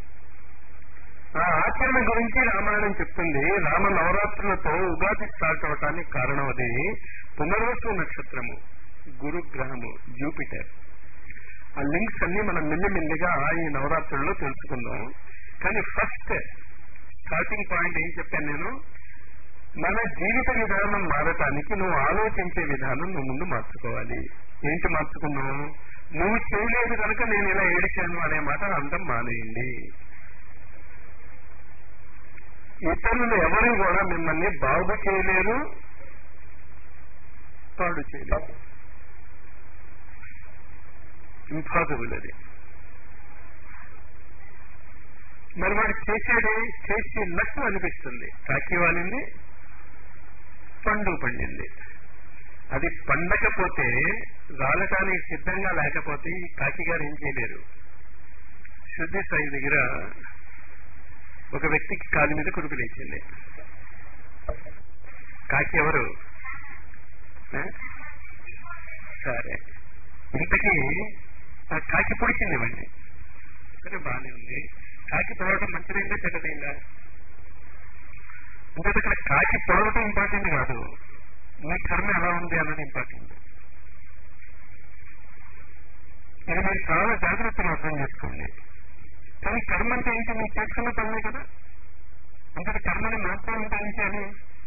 ఆ ఆచరణ గురించి రామాయణం చెప్తుంది. రామ నవరాత్రులతో ఉగాది స్టార్ట్ అవటానికి కారణం అది పునర్వసు నక్షత్రము, గురుగ్రహము, జూపిటర్. ఆ లింక్స్ అన్ని మనం మెల్లిమెల్లిగా ఈ నవరాత్రుల్లో తెలుసుకుందాం. కానీ ఫస్ట్ స్టార్టింగ్ పాయింట్ ఏం చెప్పాను నేను? మన జీవిత విధానం మారటానికి నువ్వు ఆలోచించే విధానం నువ్వు ముందు మార్చుకోవాలి. ఏంటి మార్చుకున్నావు? నువ్వు చేయలేదు కనుక నేను ఇలా ఏడిచాను అనే మాట అంతం మానేయండి. ఇతరులు ఎవరు కూడా మిమ్మల్ని బాగు చేయలేరు, పాడు చేయలేరు. ఇంపాసిబుల్ అది. మరి వాడు చేసేది చేసినట్టు అనిపిస్తుంది. కాకి వాలింది, పండు పండింది. అది పండకపోతే, రాలటానికి సిద్ధంగా లేకపోతే ఈ కాకి గారు ఏం చేయలేరు. శుద్ధి సాయి దగ్గర ఒక వ్యక్తికి కాలు మీద కురుపు లేచింది. కాకి ఎవరు? సరే, ఇంతకీ ఆ కాకి పొడిచింది ఇవ్వండి. సరే, బాగానే ఉంది. కాకి పొడవటం మంచిదైందా చెడ్డదైందా? అంటే ఇక్కడ కాకి పొడవటం ఇంపార్టెంట్ కాదు, మీ కర్మ ఎలా ఉంది అన్నది ఇంపార్టెంట్. ఇది మీరు చాలా జాగ్రత్తగా అర్థం చేసుకోండి. కానీ కర్మ అంటే ఏంటి? మీరు చేసుకున్న పనులే కదా. అంటే కర్మని మార్చాలంటే ఏం చేయాలి?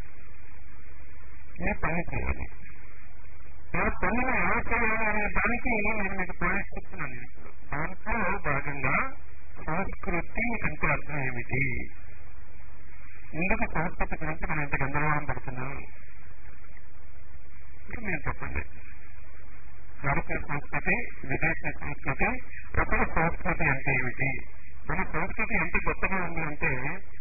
మీ పని చేయాలి. ఆ పనులు ఎలా చేయాలి అనే దానికి నేను మీకు పాయింట్స్ చెప్తున్నాను. ఇప్పుడు దాంట్లో భాగంగా సంస్కృతి అంటే అర్థం ఏమిటి? ఇందుకు సంస్కృతి గురించి మనం ఇంత గందరగోళం పడుతున్నాం. ఇప్పుడు మీరు చెప్పండి, భారతీయ సంస్కృతి, విదేశీ సంస్కృతి, ప్రపంచ సంస్కృతి అంటే ఏమిటి? మన సంస్కృతి ఎంత గొప్పగా ఉంది అంటే,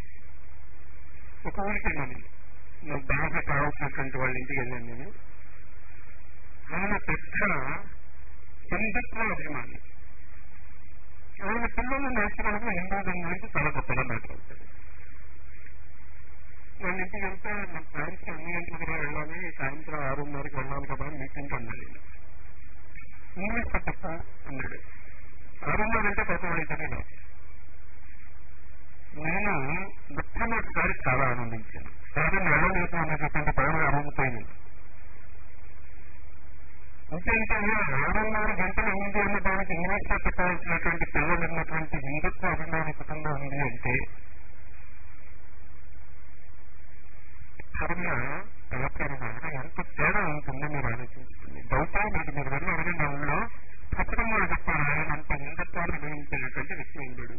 ఒక ఊరికి వెళ్ళాను, నాకు బాగా కావాల్సినటువంటి వాళ్ళ ఇంటికి వెళ్ళాను నేను. ఆయన పెద్ద హిందుత్వ అభిమాని. ఆయన పిల్లలు నేర్చుకోవడం హిందూ గురించి చాలా గొప్పగా మాట్లాడతారు. వాళ్ళ ఇంటికి వెళ్తే నాకు సాయంత్రం ఎన్ని గంటలకు కూడా వెళ్ళాలి, సాయంత్రం ఆరున్నరకి వెళ్ళాలి కదా మీటింగ్ అన్నాడు. ఇంగ్లీష్ తప్ప అన్నాడు. ఆరున్నర అంటే పాపం వాళ్ళకి తెలియదు. నేను మొట్టమొదటిసారి చాలా ఆనందించాను. సాధారణ వెళ్ళలేదు అనేటటువంటి బాగా ఆనందిపోయింది. ఇంకేంటే ఆరున్నర గంటలు ఉంది అన్నదానికి ఇంగ్లీష్లో చెప్పాల్సినటువంటి పిల్లలు ఉన్నటువంటి హిందుత్వ అభిమాన కుటుంబం ఉంది అంటే కర్మ ఆచరణ ఎంత తేడా ఉంటుందో మీరు ఆలోచించుకోండి. బహుశా మీకు మీరు వెళ్ళి అడిగిన వాళ్ళలో ఖచ్చితంగా చెప్తారు, ఆయన అంత హిందుత్వాన్ని గ్రహించినటువంటి వ్యక్తి ఉండడు.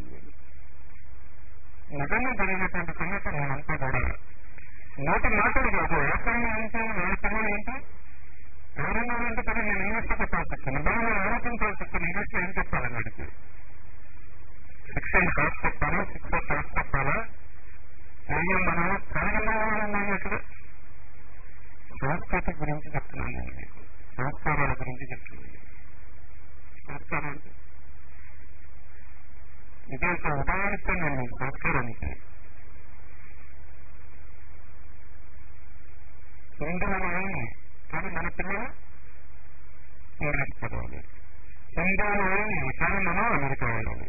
నిజంగా జరిగినటువంటి సంగతి నేనంతా కూడా నోటి మాటలు కాదు, ఆచరణ ఏంటి, వాళ్ళ పిల్లలు ఏంటి, ఎవరైనా అంటే కదా నేను ఇంగ్లీష్లో చెప్పాల్సి వస్తుంది. బాగా నేను ఆలోచించాల్సి వస్తుంది. ఇంగ్లీష్లో ఏం చెప్పాలని అడిగి సిక్స్ అండ్ హాఫ్ చెప్పాలా, సిక్స్ అండ్ హాఫ్ చెప్పాలా, ఏం మనం కనగలన్నాను. ఇక్కడ సంస్కృతి గురించి చెప్తున్నాను నేను మీకు, సంస్కారాల గురించి చెప్తున్నాను. సంస్కారం అంటే ఇదే ఒక ఉదాహరణతో నేను మీకు సంస్కారానికి హిందువులు కానీ మన పిల్లలు ఇంగ్లీష్ చదవాలి, హిందువులు కానీ మనం అమెరికా వెళ్ళాలి,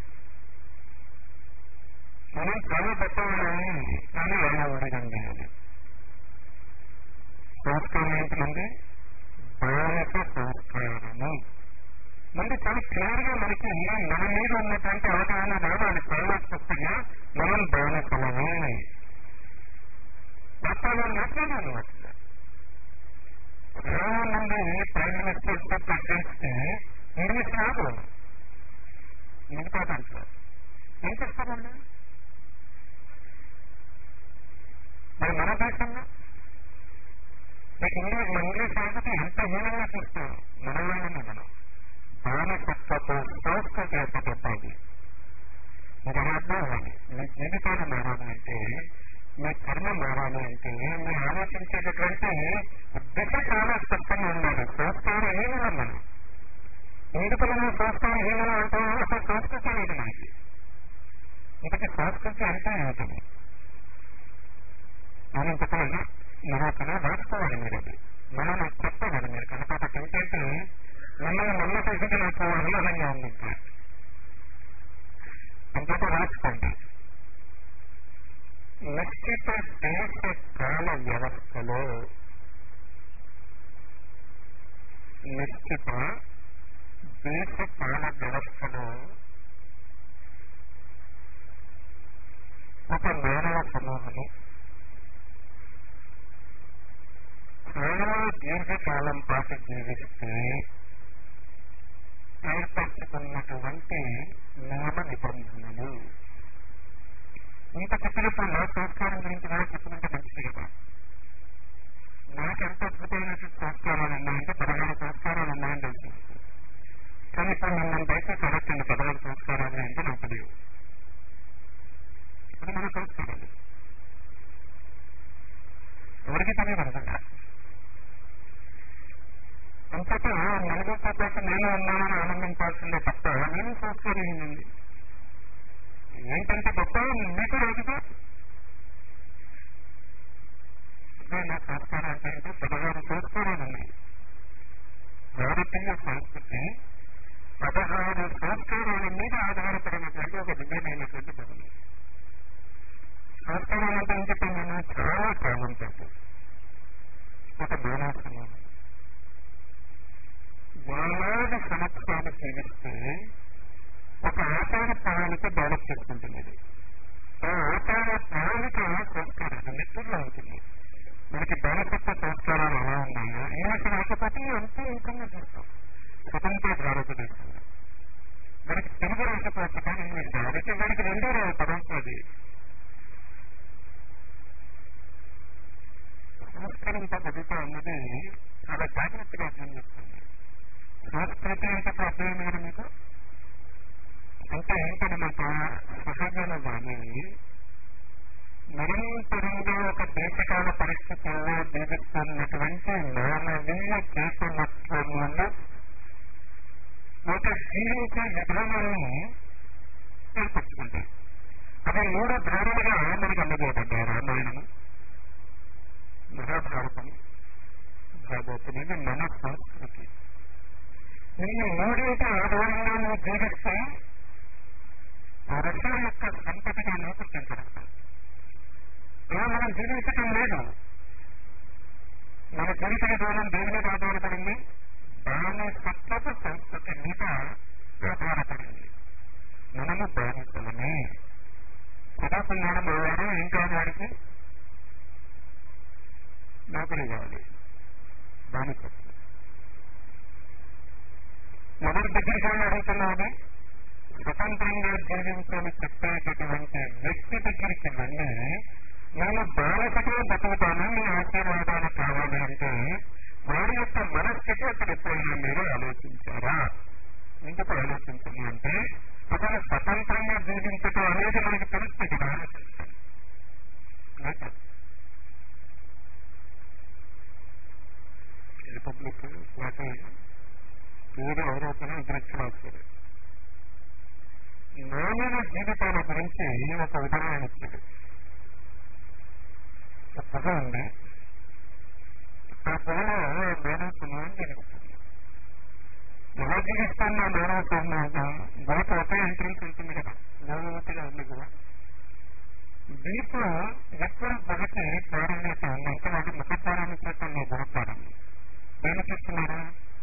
మనం చాలా గొప్పవాళ్ళని కానీ వాళ్ళ ఊరికం చేయాలి. సంస్కారం ఏంటంటే బాలిక సంస్కారము. అంటే చాలా క్లియర్ గా మనకి మన మీద ఉన్నటువంటి అవగాహన కాదు, అది చాలా స్పష్టంగా మనం బాలికలమే. వాస్తవాలు మాట్లాడాలి. వాటిలో చాలా మంది ప్రైమ్ మినిస్టర్స్, ప్రెసిడెంట్స్ కి ఇంగ్లీష్ రాదు, మిగతా దాంట్లో ఏం చేస్తారండి. మరి మన దేశంలో మీకు ఇంగ్లీష్ ఇంగ్లీష్ రాకపోతే ఎంత హీనంగా చూస్తాం. మనలోనే మనం బానిసత్వపు సంస్కృతి యొక్క చెప్పాలి. మీకు అర్థం అవ్వాలి. మీ జీవితాలు మారాలి అంటే, మీ కర్మ మారాలి అంటే, మీరు ఆలోచించేటటువంటి దిశ చాలా స్పష్టంగా ఉండాలి. సంస్కారం హీనం మనం ఎందుకు మనం సంస్కారం హీనం అంటాం? అసలు సంస్కృతి అనేది మనకి ఇంతకీ సంస్కృతి అంటే ఏమిటని మనం చెప్పలేదు. నిరూపణ రాసుకోవాలి మీరు. అది మనం నాకు చెప్పాలి మీరు కనుక ఏంటంటే మిమ్మల్ని నల్ల చేసి నాకు అనుభవంగా ఉంది. అంతటా రాసుకోండి. నిశ్చిత దేశ కాల వ్యవస్థలో నిశ్చిత దేశ కాల వ్యవస్థలో ఒక మానవ సమూహము చాలా దీర్ఘకాలం పాటు జీవిస్తే ఏర్పరచుకున్నటువంటి నియమ నిబంధనలు. ఇంత చెప్పినప్పుడు నా సంస్కారం గురించి కూడా చెప్పుకుంటే మంచిది కదా. నాకు ఎంత అద్భుతమైనటువంటి సంస్కారాలు ఉన్నాయంటే పదహారు సంస్కారాలు ఉన్నాయని తెలుసు. కానీ ఇప్పుడు మిమ్మల్ని దయచేసి అడగండి పదహారు సంస్కారాలు అంటే నాకు తెలియదు. అది మన సంస్కారాలు ఎవరికి తెలియదు నిజంగా. అంతటా నలుగురితో పాటు నేను ఉన్నానని ఆనందించాల్సిందే తప్ప నేను సంస్కారం ఏంటండి ఏంటంటే గొప్ప మీకు రాదుగా. నా సంస్కారం అంటే ఏంటో పదహారు సంస్కారాలు ఉన్నాయి. భారతీయ సంస్కృతి పదహారు సంస్కారాల మీద ఆధారపడినటువంటి ఒక దివ్యమైనటువంటి పదం. సంస్కారం అంటే ఏం చెప్పాను నేను? చాలా కాలం పాటు ఒక మానవ సమాజం వేలాది సంవత్సరాలు జీవిస్తే ఒక ఆచార ప్రణాళిక డెవలప్ చేసుకుంటున్నది. ఆ ఆచార ప్రణాళిక సంస్కారాలు నెత్తుల్లో ఉంటుంది. మనకి బానిసత్వ సంస్కారాలు ఎలా ఉన్నాయో ఇంగ్లీష్ రాకపోతే అంతే ఇంకన్నా చేస్తాం. స్వతంత్ర భారతదేశంలో మనకి తెలుగు రాకపోతే కానీ ఇంగ్లీష్ రాదు. వాడికి రెండో రావు పదం. అది ఎక్కడంతా బతుకుతా ఉన్నది చాలా జాగ్రత్తగా అర్థం చేస్తుంది. సంస్కృతి అంటే అర్థమైంది కదా మీకు. అంటే ఏంటన్నమాట, సహజన కానీ నిరంతరంగా ఒక దేశకాల పరిస్థితుల్లో జీవిస్తున్నటువంటి మానవీయ చేతనత్వంలో ఒక జీవించే విధానాన్ని ఏర్పరచుకుంటాయి. అవి మూడు ధారలుగా మనకు అందజేయబడ్డాయి. రామాయణము, మహాభారతం, భాగవతం. ఇది మన సంస్కృతి. ఈ మూడింటి ఆధారంగా నువ్వు జీవిస్తే ఋషుల యొక్క సంపదగా నువ్వు గుర్తించగలుగుతావు. ఇలా మనం జీవించటం లేదు. మన జీవిత విధానం దేని మీద ఆధారపడింది? దాని సత్వత సంస్కృతి మీద ఆధారపడింది. మనము బాధితులమే. చదువుకున్నాడు మావాడు, ఏం కాదు వాడికి నౌకరీ కావాలి, బానిసత్వం. ఎవరి దగ్గరికి వెళ్ళి అడుగుతున్నాడు? స్వతంత్రంగా జీవించని చెప్పేటటువంటి వ్యక్తి దగ్గరికి వెళ్ళి నేను బానిసగా బతుకుతాను, మీ ఆశీర్వాదాలు కావాలి అంటే వాడి యొక్క మనస్థితి అసలు ఎప్పుడైనా మీరు ఆలోచించారా? ఎందుకు ఆలోచించండి అంటే అసలు స్వతంత్రంగా జీవించటం అనేది మనకి తెలుస్తే కదా ఆలోచించాలి. రిపబ్లిక్ లేకపోతే పేరు ఎవరైనా అధ్యక్షులు వస్తారు. మానవ జీవితాల గురించి ఒక ఉదాహరణ ఇచ్చాడు. ఒక పొగ ఉంది, ఆ పొగలో మానవ సమూహం జరుగుతుంది. ఎలా జీవిస్తాను నా మానవ సమూహం? బయట ఒకే ఎంట్రెన్స్ ఉంటుంది కదా, గౌరవతిగా ఉంది కదా. దీంట్లో ఎప్పుడు పొగకి ప్రారంభించి ఉందంటే వాటి ముఖ ప్రారంభించడం గురపారం దేని చూస్తున్నారా?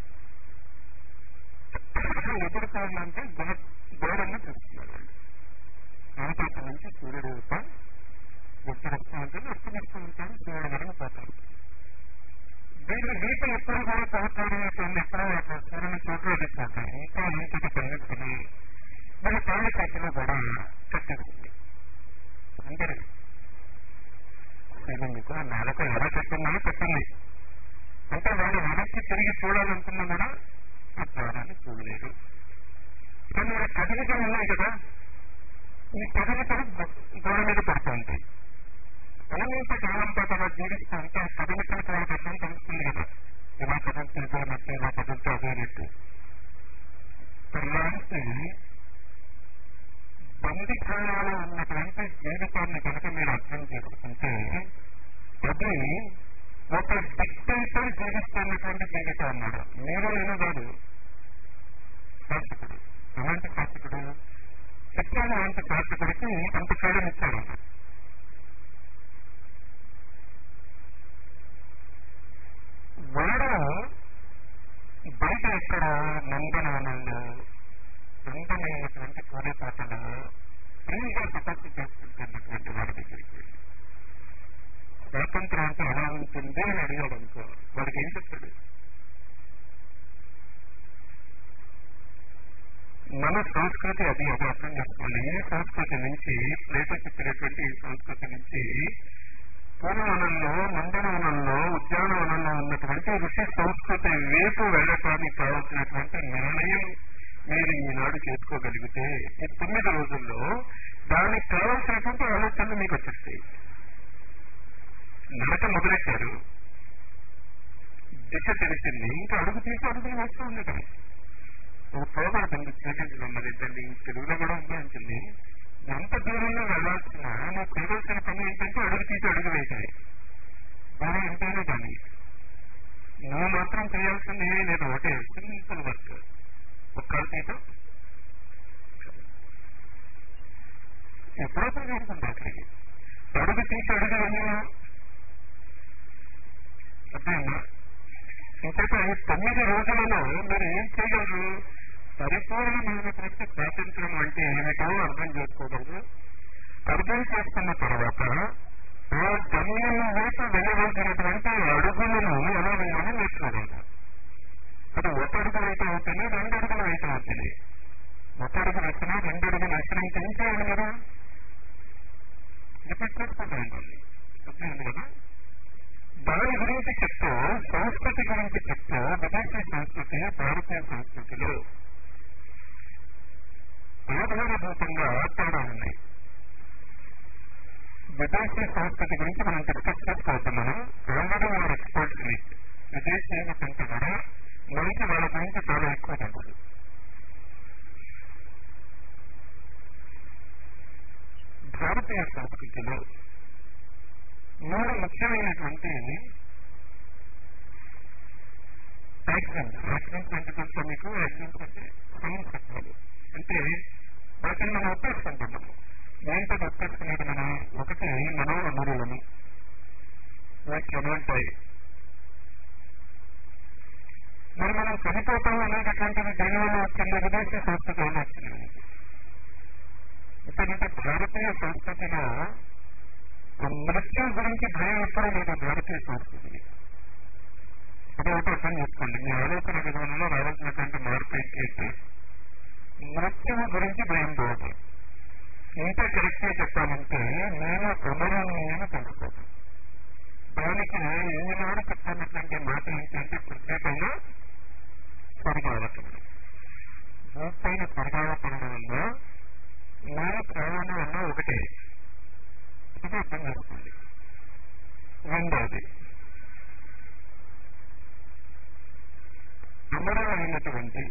ఎదురుకోవాలంటే గుణ గోడನ್ನು చూస్తున్నారు. ఆకాశం నుంచి సూర్యుడు యొక్క ఉత్తరిస్తూ ఉంటుంది, అస్తమిస్తూ ఉంటాడు, సూర్యుడు వరకు పోతాడు. వీళ్ళు వీట ఎప్పుడు కూడా సహకారం అవుతుంది. ఎప్పుడో సూర్యుని చోట్లు ఎదుర్కొంటారు. ఇంకా ఇంటికి పెరుగుతుంది. వీళ్ళ కాళ్ళ చేతిలో కూడా కట్టేస్తుంది. అంటే మీకు నేలకు ఎలా కట్టిందని కట్టింది అంటే వాళ్ళు వెనక్కి తిరిగి చూడాలనుకున్నా కూడా ఆ ద్వారాన్ని చూడలేరు. కానీ వాళ్ళ కదలికలు ఉన్నాయి కదా, ఈ కదలికలు గోడ మీద పడుతూ ఉంటాయి. అనంత కాలం పాటు అలా జీవిస్తూ ఉంటే ఆ కదలికలకు వాళ్ళకి అర్థం తెలుస్తుంది కదా, ఇలా కదిలితే ఇదేనట్టు, ఇలా కదిలితే అదేనట్టు. అలాంటి బందిఖానాలో ఉన్నటువంటి జీవితాన్ని కనుక మీరు అర్థం చేసుకుంటే అది ఒక డిక్టేటర్ జీవిస్తున్నటువంటి జీవితం అన్నాడు. మీరు నేను కాదు, శాసకుడు. అలాంటి శాసకుడు చెప్పాను. అలాంటి శాసకుడికి అంత కాలం ఇచ్చాడు. వాడు బయట ఎక్కడ నందనవనంలో అందమైనటువంటి కూలిపాటలో ఫ్రీగా తపస్సు చేసుకుంటున్నటువంటి వాడి దగ్గరికి వెళ్ళి స్వాతంత్రం అంటే ఎలా ఉంటుంది అని అడిగాడు అనుకో, వాడికి ఏం చెప్తాడు? మన సంస్కృతి అది అది అర్థం చేసుకోవాలి. ఈ సంస్కృతి నుంచి ప్లేటో చెప్పినటువంటి ఈ సంస్కృతి నుంచి పూర్వవనంలో, నందనవనంలో, ఉద్యానవనంలో ఉన్నటువంటి ఋషి సంస్కృతి వైపు వెళ్ళటానికి కావాల్సినటువంటి నిర్ణయం మీరు ఈనాడు చేసుకోగలిగితే ఈ తొమ్మిది రోజుల్లో దానికి కావాల్సినటువంటి ఆలోచనలు మీకు వచ్చేస్తాయి. నడక మొదలెట్టారు, దిశ తెలిసింది, ఇంకా అడుగు తీసి అడుగులు వేస్తూ ఉండటం. ఒక ప్రోగ్రాం ఉంది స్టేటెంట్లో, మరి దాన్ని తెలుగులో కూడా ఉందంటుంది. ఎంత దూరంలో వెళ్ళాల్సిన నాకు చేయవలసిన పని ఏంటంటే అడుగు తీసి అడుగు వేసాయి. బాగా ఎంతైనా కానీ నువ్వు మాత్రం చేయాల్సింది ఏమీ లేదు, ఒకటే సింపుల్ వర్క్. ఒక్కరు తీయటం ఎప్పుడో పరిగెడుతుంది అక్కడికి. అడుగు తీసి అడుగు వెళ్ళినా అర్థమైందా? ఇంకొక ఈ తొమ్మిది రోజులలో మీరు ఏం చేయగలరు? పరిపూర్ణమైనటువంటి స్వాతంత్రం అంటే ఏమిటో అర్థం చేసుకోగలరు. అర్థం చేసుకున్న తర్వాత ఆ గమ్యం వైపు వెళ్ళవలసినటువంటి అడుగులను ఎలా వేయాలో నేర్చుకోగలరు. అది ఒక అడుగు అయితే అవుతుంది, రెండు అడుగులు అయితే అవుతుంది. ఒక అడుగు వచ్చినా రెండు అడుగులు వచ్చినా ఇంకా ఏం చేయాలి కదా? రిపీట్ చేసుకుంటూ ఉంటుంది. అర్థమైంది కదా? దాని గురించి గురించి చెప్తూ విదేశీ సంస్కృతి భారతీయ సంస్కృతిలో ఆధారభూతంగా తేడా ఉన్నాయి. విదేశీ సంస్కృతి గురించి మనం డిస్కస్ చేసుకోవద్దు. మనం ఆల్రెడీ మన ఎక్స్పర్ట్స్ ని విదేశీయుల కంటే కూడా మనకి వాళ్ళ గురించి చాలా ఎక్కువ తెలుసు. భారతీయ సంస్కృతిలో మూడు ముఖ్యమైనటువంటి యాక్సిడెంట్స్ యాక్సిడెంట్స్ అంటే కొంచెం మీకు యాక్సిడెంట్స్ అంటే సంస్కృతాలు అంటే వాటిని మనం ఒప్పేసుకుంటున్నాము. ఏంటది ఒప్పేసుకునేది? మనం ఒకటి మనం అమరులను ఉంటాయి. మరి మనం చనిపోతాం అనేటటువంటిది దేనివల్ల వచ్చింది? విదేశీ సంస్కృతి వల్ల వచ్చింది. ఇప్పుడంటే భారతీయ సంస్కృతిలో మృత్యు గురించి భయం ఎప్పుడూ లేదు. భారతీయ సంస్కృతిని అదే ఒకటి అర్థం చేసుకోండి. మీ ఆలోచన విధానంలో రావాల్సినటువంటి మార్పు ఏంటి? మృత్యువు గురించి భయం పోదు. ఇంకా కరెక్ట్ గా చెప్పాలంటే నేను అమరాన్ని అని తెలుసుకోదు. దానికి ఈనాడు చెప్తున్నటువంటి మాట ఏంటంటే ప్రత్యేకంగా స్వర్గావతరణ. భూపైన స్వర్గావతరణ వల్ల నేను కావాలి అన్న ఒకటే. ఇది అర్థం చేసుకోండి. రెండవది అమరమైనటువంటి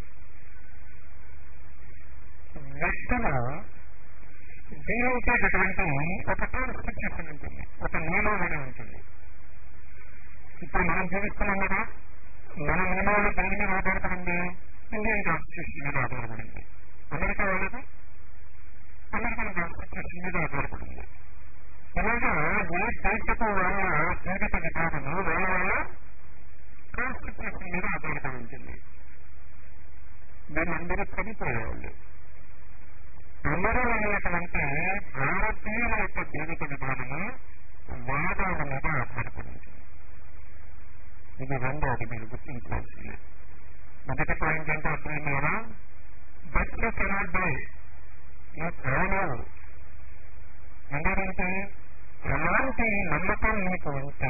వ్యక్తులు జీవించేటటువంటి ఒక కాన్స్టిట్యూషన్ ఉంటుంది, ఒక నియమావళి ఉంటుంది. ఇప్పుడు మనం జీవిస్తున్నాం కదా, మన నియమావళి దేని మీద ఆధారపడింది? ఇండియన్ కాన్స్టిట్యూషన్ మీద ఆధారపడింది. అమెరికా వాళ్ళది అమెరికన్ కాన్స్టిట్యూషన్ మీద ఆధారపడింది. అలాగా ఏ దేశపు వాళ్ళ జీవిత విధానము వాళ్ళ వాళ్ళ కాన్స్టిట్యూషన్ మీద ఆధారపడి ఉంటుంది. వీళ్ళందరూ చనిపోయేవాళ్ళు. అమరులైనటువంటి భారతీయుల యొక్క జీవిత విధానము వాదాల మీద ఆధారపడి ఉంటుంది. ఇది రెండవది మీరు గుర్తించవలసింది. మొదటి పాయింట్ ఏంటో అర్థమైందా? బట్ యూ కెనాట్ డై, నువ్వు చావలేవు. ఎందుకంటే అలాంటి నమ్మకం నీకు ఉంటే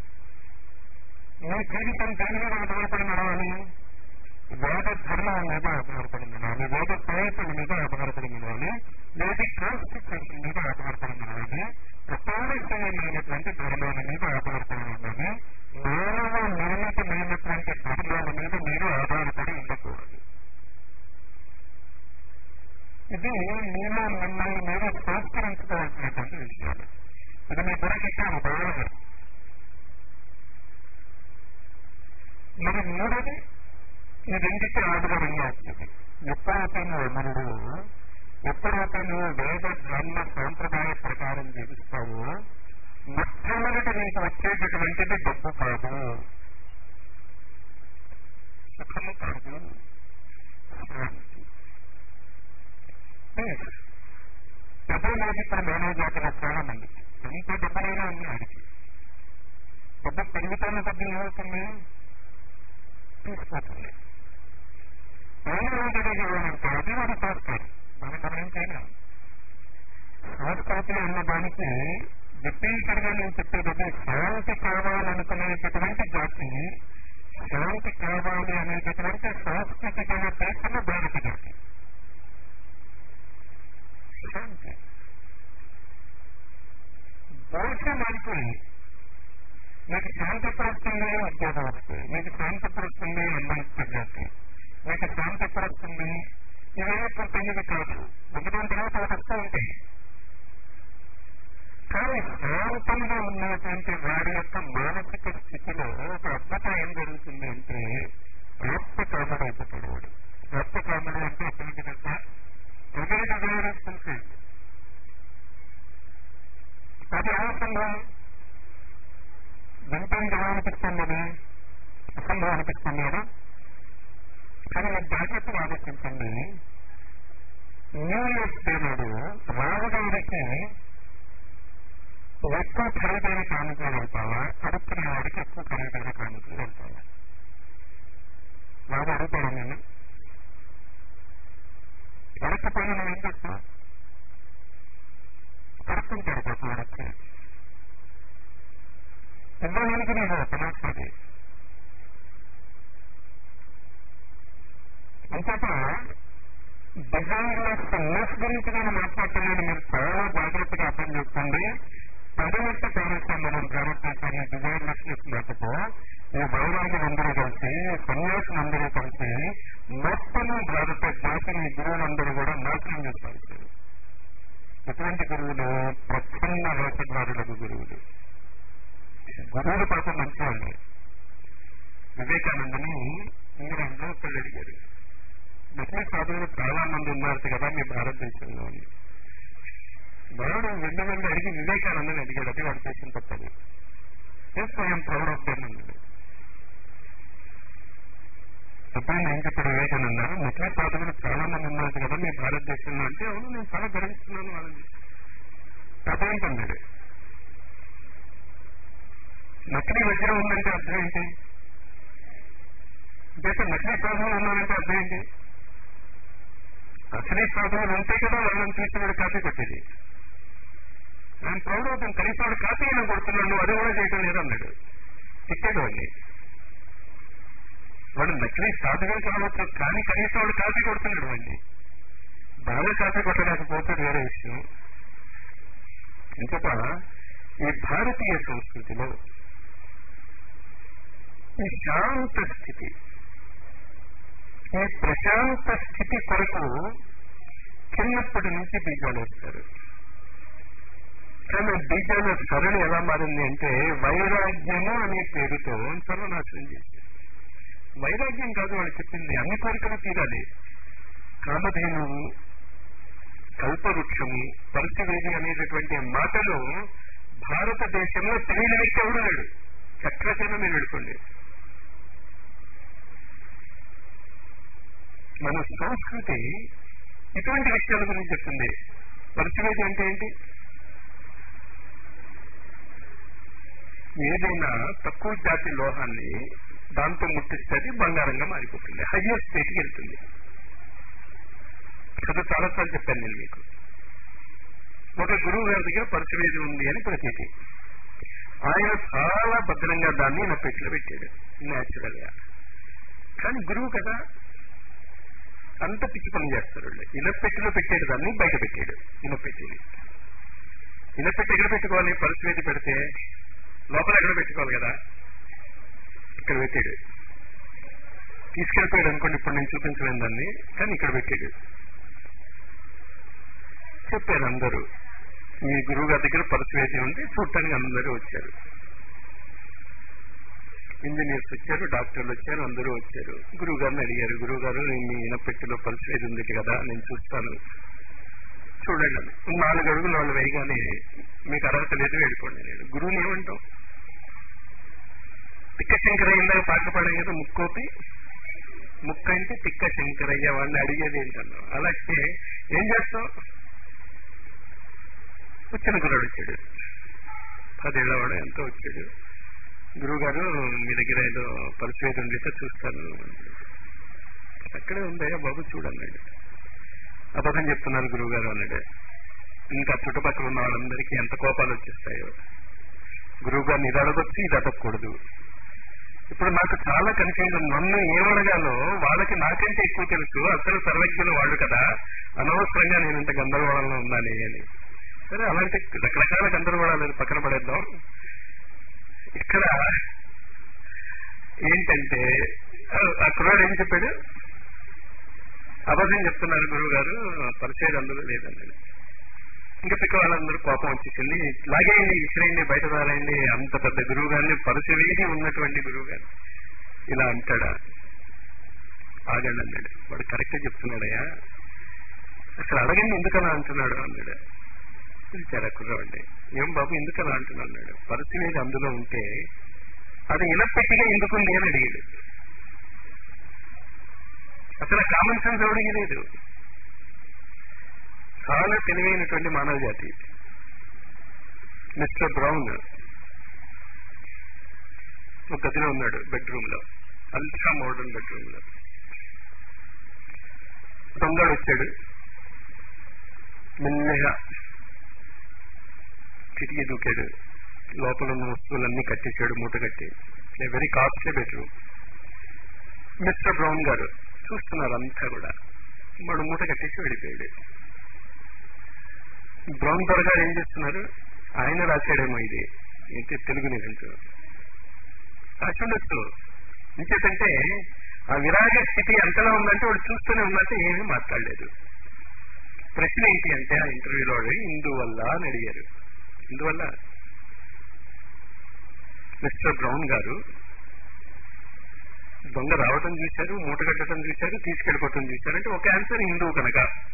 నీ జీవితం దేని మీద ఆధారపడి నడవాలి? వేద ధర్మం మీద ఆధారపడి నడవాలి, వేద ప్రయత్నం మీద ఆధారపడి నడవాలి, వేద కాన్స్టిట్యూషన్ మీద ఆధారపడి నడవాలి, అపారశీయమైనటువంటి ధర్మాల మీద ఆధారపడి ఉండాలి. మానవ నిర్మితమైనటువంటి ధర్మాల మీద మీరు ఆధారపడి ఉండకూడదు. ఇది నేను మిమ్మల్ని మీరు సంస్కరించుకోవాల్సినటువంటి విషయాలు. ఇది మీ బుర్రకెక్కాను బాగా. మరి మూడోది ఈ రెండింటి ఆధారంగా వస్తుంది. ఎప్పుడైతే నువ్వు అమరుడు, ఎప్పుడైతే నువ్వు వేద ధర్మ సాంప్రదాయ ప్రకారం జీవిస్తావో మొట్టమొదటి నీకు వచ్చేటటువంటిది డబ్బు కాదు, సుఖము కాదు, శాంతి. డబ్బు లేదు ఇప్పుడు మానవ జాతిలో చాలా మందికి. ఎంత డబ్బులైనా ఉంది వాడికి. డబ్బు పెరుగుతున్న డబ్బు ఏమవుతుంది? తీసుకుంటుంది. ఏమంటే అది వాడు సంస్కారం. మనం మనం ఏం చేయలేం. సంస్కృతిలో ఉన్న దానికి రిపీటెడ్గా నేను చెప్పేది శాంతి కావాలనుకునేటటువంటి జాతి, శాంతి కావాలి అనేటటువంటి సంస్కృతి గల దేశంలో భారత జాతి. శాంతి దోషం మారిపోయి మీకు శాంతి పరుస్తుంది ఉద్యోగం వస్తుంది, మీకు శాంతి పరుస్తుంది అమ్మాయి, మీకు శాంతి పరుస్తుంది ఇవేప్పుడు పెళ్లిది కాదు. ఒకదాని తర్వాత వస్తూ ఉంటాయి. కానీ శాంతంగా ఉన్నటువంటి వారి యొక్క మానసిక స్థితిలో ఒక అద్భుతం ఏం జరుగుతుంది అంటే ఆత్మకాముడు అయిపోతాడు వాడు. ఆత్మకాముడు అంటే ఎటువంటి కదా ఎవరి డిజైరేస్తుంది అది అవసరం. వింటానికి ఎలా అనిపిస్తుంది? అది అసంభవం అనిపిస్తుంది కదా. కానీ మీరు జాగ్రత్తగా ఆలోచించండి. న్యూ ఇయర్స్ డే నాడు రాజుగారికి ఎక్కువ ఖరీదైన కానుకలు వెళ్తావా, అడుక్కునే వాడికి ఎక్కువ ఖరీదైన కానుకలు వెళ్తావా? రాజు అడుగుతాడు నేను అడగకపోయినా నువ్వు ఏం చేస్తావు? అడుక్కుంటాడు ప్రతి వాడికి. ఇవ్వడానికి నేను తమాషాది అంచేత డిజైన్లెస్ లెస్ గురించి నేను మాట్లాడుతున్నాను. మీరు చాలా జాగ్రత్తగా అర్థం చేసుకోండి. పదినట్టు పేరుస్తాం మనం భారతదేశాన్ని డిజైన్లెస్నెస్ మాటతో. ఈ వైరాగ్యులందరూ కలిసి, సన్యాసులందరూ కలిసి మొత్తము భారత జాతిని గురువులందరూ కూడా నాశనం చేస్తారు. ఎటువంటి గురువులు? ప్రసన్న వేషధారులకు గురువులు. గురువులు పాపం మంచివాళ్ళు. వివేకానందని ఇంగ్లాండ్ లో ఒకళ్ళు అడిగారు, ముస్లిం సాధువులు చాలా మంది ఉన్నారు కదా మీ భారతదేశంలో అని. వాడు రెండు మంది అడిగి వివేకానందని అడిగాడు. అది వాడు చేసిన తప్పదు. Yes I'm proud of them అన్నాడు. ఎప్పుడైనా ఏం చెప్పాడు వివేకానంద? ముస్లిం సాధువులు చాలా మంది ఉన్నారు కదా మీ భారతదేశంలో అంటే, అవును నేను చాలా గర్విస్తున్నాను వాళ్ళని. అదేంటన్నాడు. నకిలీ వజ్రం ఉందంటే అర్థం ఏంటి? దేశ నకిలీ సాధువులు ఉన్నారంటే అర్థం ఏంటి? అసలీ సాధువులు ఉంటే కదా వాళ్ళని చూసి వాడు కాపీ కొట్టేది. నేను ప్రౌడ్ అవుతాను, కనీసం వాడు కాపీ అయినా కొడుతున్నాడు, అది కూడా చేయటం లేదు అన్నాడు. తిట్టాడు వాడిని. వాడు నకిలీ సాధువులు కావచ్చు, కానీ కనీసం వాడు కాపీ కొడుతున్నాడు. వాడిని బాగా కాపీ కొట్టలేకపోతాడు, వేరే విషయం. ఇంకొక ఈ భారతీయ సంస్కృతిలో ఈ శాంత స్థితి, ఈ ప్రశాంత స్థితి కొరకు చిన్నప్పటి నుంచి బీజాలు వేస్తారు. కానీ బీజాల సరళి ఎలా మారింది అంటే వైరాగ్యము అనే పేరుతో సర్వనాశనం చేశారు. వైరాగ్యం కాదు వాళ్ళు చెప్పింది, అన్ని కోరికలు తీరాలి. కామధేనువు, కల్పవృక్షము, పరిశువేది అనేటటువంటి మాటలు భారతదేశంలో తెలియని వ్యక్తి ఎవడు లేడు. చక్రసేన మీరు వెళ్ళుకోండి. మన సంస్కృతి ఇటువంటి విషయాల గురించి చెప్తుంది. పరిశువేది అంటే ఏంటి? ఏదైనా తక్కువ జాతి లోహాన్ని దాంతో ముట్టిస్తే అది బంగారంగా మారిపోతుంది, హయ్యర్ స్టేట్కి వెళ్తుంది. కదా చాలాసార్లు చెప్పాను నేను మీకు. ఒక గురువు గారి దగ్గర పరిశువేది ఉంది అని ప్రతీతి. ఆయన చాలా భద్రంగా దాన్ని నా పెట్టిలో పెట్టాడు న్యాచురల్ గా. కానీ గురువు కదా అంత పిచ్చి పని చేస్తారు. ఇనపెట్టిలో పెట్టాడు, దాన్ని బయట పెట్టాడు. ఇనపెట్టిని ఇనపెట్టి ఎక్కడ పెట్టుకోవాలి? పరిశువేది పెడితే లోపల ఎక్కడ పెట్టుకోవాలి కదా, ఇక్కడ పెట్టాడు. తీసుకెళ్ళిపోయాడు అనుకోండి, ఇప్పుడు నేను చూపించలేను దాన్ని, కానీ ఇక్కడ పెట్టాడు. చెప్పారు అందరూ, మీ గురువు గారి దగ్గర పరిశువేది ఉంది, చూడటానికి అందరూ వచ్చారు. ఇంజనీర్స్ వచ్చారు, డాక్టర్లు వచ్చారు, అందరూ వచ్చారు. గురువు గారిని అడిగారు, గురువు గారు మీ ఇనపెట్టిలో పరిశువేది ఉంది కదా, నేను చూస్తాను, చూడండి. నాలుగు అడుగులు వాళ్ళు వేయగానే మీకు అర్హత లేదు, వెళ్ళిపోండి. నేను గురువుని ఏమంటాం? తిక్క శంకరయ్య పాట పాడే కదా, ముక్కోపి ముక్క అంటే తిక్క శంకరయ్య, వాళ్ళని అడిగేది ఏంటన్నావు. అలాగే ఏం చేస్తాం? వచ్చిన గురుడు వచ్చాడు, పదేళ్లవాడు ఎంతో వచ్చాడు. గురువు గారు మీ దగ్గర ఏదో పరిశువేది ఉండితే చూస్తాను. అక్కడే ఉందయ్యా బాబు చూడన్నాడు. అబద్ధం చెప్తున్నారు గురువు గారు అన్నాడు. ఇంకా చుట్టుపక్కల ఉన్న వాళ్ళందరికీ ఎంత కోపాలు వచ్చేస్తాయో. గురువు గారిని ఇది అడగొచ్చు, ఇది అడగకూడదు. ఇప్పుడు నాకు చాలా కన్ఫ్యూజన్. నన్ను ఏమడగాలో వాళ్ళకి నాకంటే ఎక్కువ తెలుసు, అసలు సర్వజ్ఞులు వాళ్ళు కదా, అనవసరంగా నేను ఇంత గందరగోళంలో ఉన్నాను అని. సరే, అలాంటి రకరకాల గందరగోళాలు పక్కన పడేద్దాం. ఇక్కడ ఏంటంటే ఆ కుర్రాడు ఏం చెప్పాడు? అబద్ధం చెప్తున్నారు గురువు గారు, పరిచయం అందులో లేదన్నాడు. ఇంకా పిక్క వాళ్ళందరూ కోపం వచ్చేసింది. లాగేయండి, ఇసిరేయండి, బయట రాలేండి, అంత పెద్ద గురువు గారిని, పరిచవేది ఉన్నటువంటి గురువు గారు ఇలా అంటాడా? ఆగండి అన్నాడు. వాడు కరెక్ట్ గా చెప్తున్నాడయ్యా, అసలు అడగండి ఎందుకలా అంటున్నాడు అన్నాడు. పిలిచారు కుర్రవాడిని. ఏం బాబు ఎందుకలా అంటున్నా అన్నాడు. పరిచవేది అందులో ఉంటే అది ఇనపెట్టిగా ఎందుకుంది అని అడిగాడు. అసలు కామన్ సెన్స్ ఎవడికి లేదు. చాలా తెలివైనటువంటి మానవ జాతి. మిస్టర్ బ్రౌన్ ఒక గదిలో ఉన్నాడు, బెడ్రూమ్ లో, అల్ట్రా మోడర్న్ బెడ్రూమ్ లో. దొంగడు వచ్చాడు, మెల్లగా కిటికీ దూకాడు, లోపల ఉన్న వస్తువులన్నీ కట్టేశాడు, మూట కట్టి. Very costly bedroom. Mister Brown గారు చూస్తున్నారు అంతా కూడా. వాడు మూట కట్టేసి వెళ్ళిపోయాడు. బ్రౌన్ దొర గారు ఏం చేస్తున్నారు? ఆయన రాశాడేమో ఇది ఏంటి తెలుగు నిఘంటు రాసి ఉండొచ్చు. ఇంకేంటంటే ఆ విరాగ స్థితి ఎంతలా ఉందంటే వాడు చూస్తూనే ఉన్నట్టు ఏమీ మాట్లాడలేదు. ప్రశ్న ఏంటి అంటే ఆ ఇంటర్వ్యూలో ఇందువల్ల అని అడిగారు. ఇందువల్ల మిస్టర్ బ్రౌన్ గారు దొంగ రావటం చూశారు, మూట కట్టడం చూశారు, తీసుకెళ్ళిపోవటం చూశారు. అంటే ఒక ఆన్సర్ హిందువు కనుక.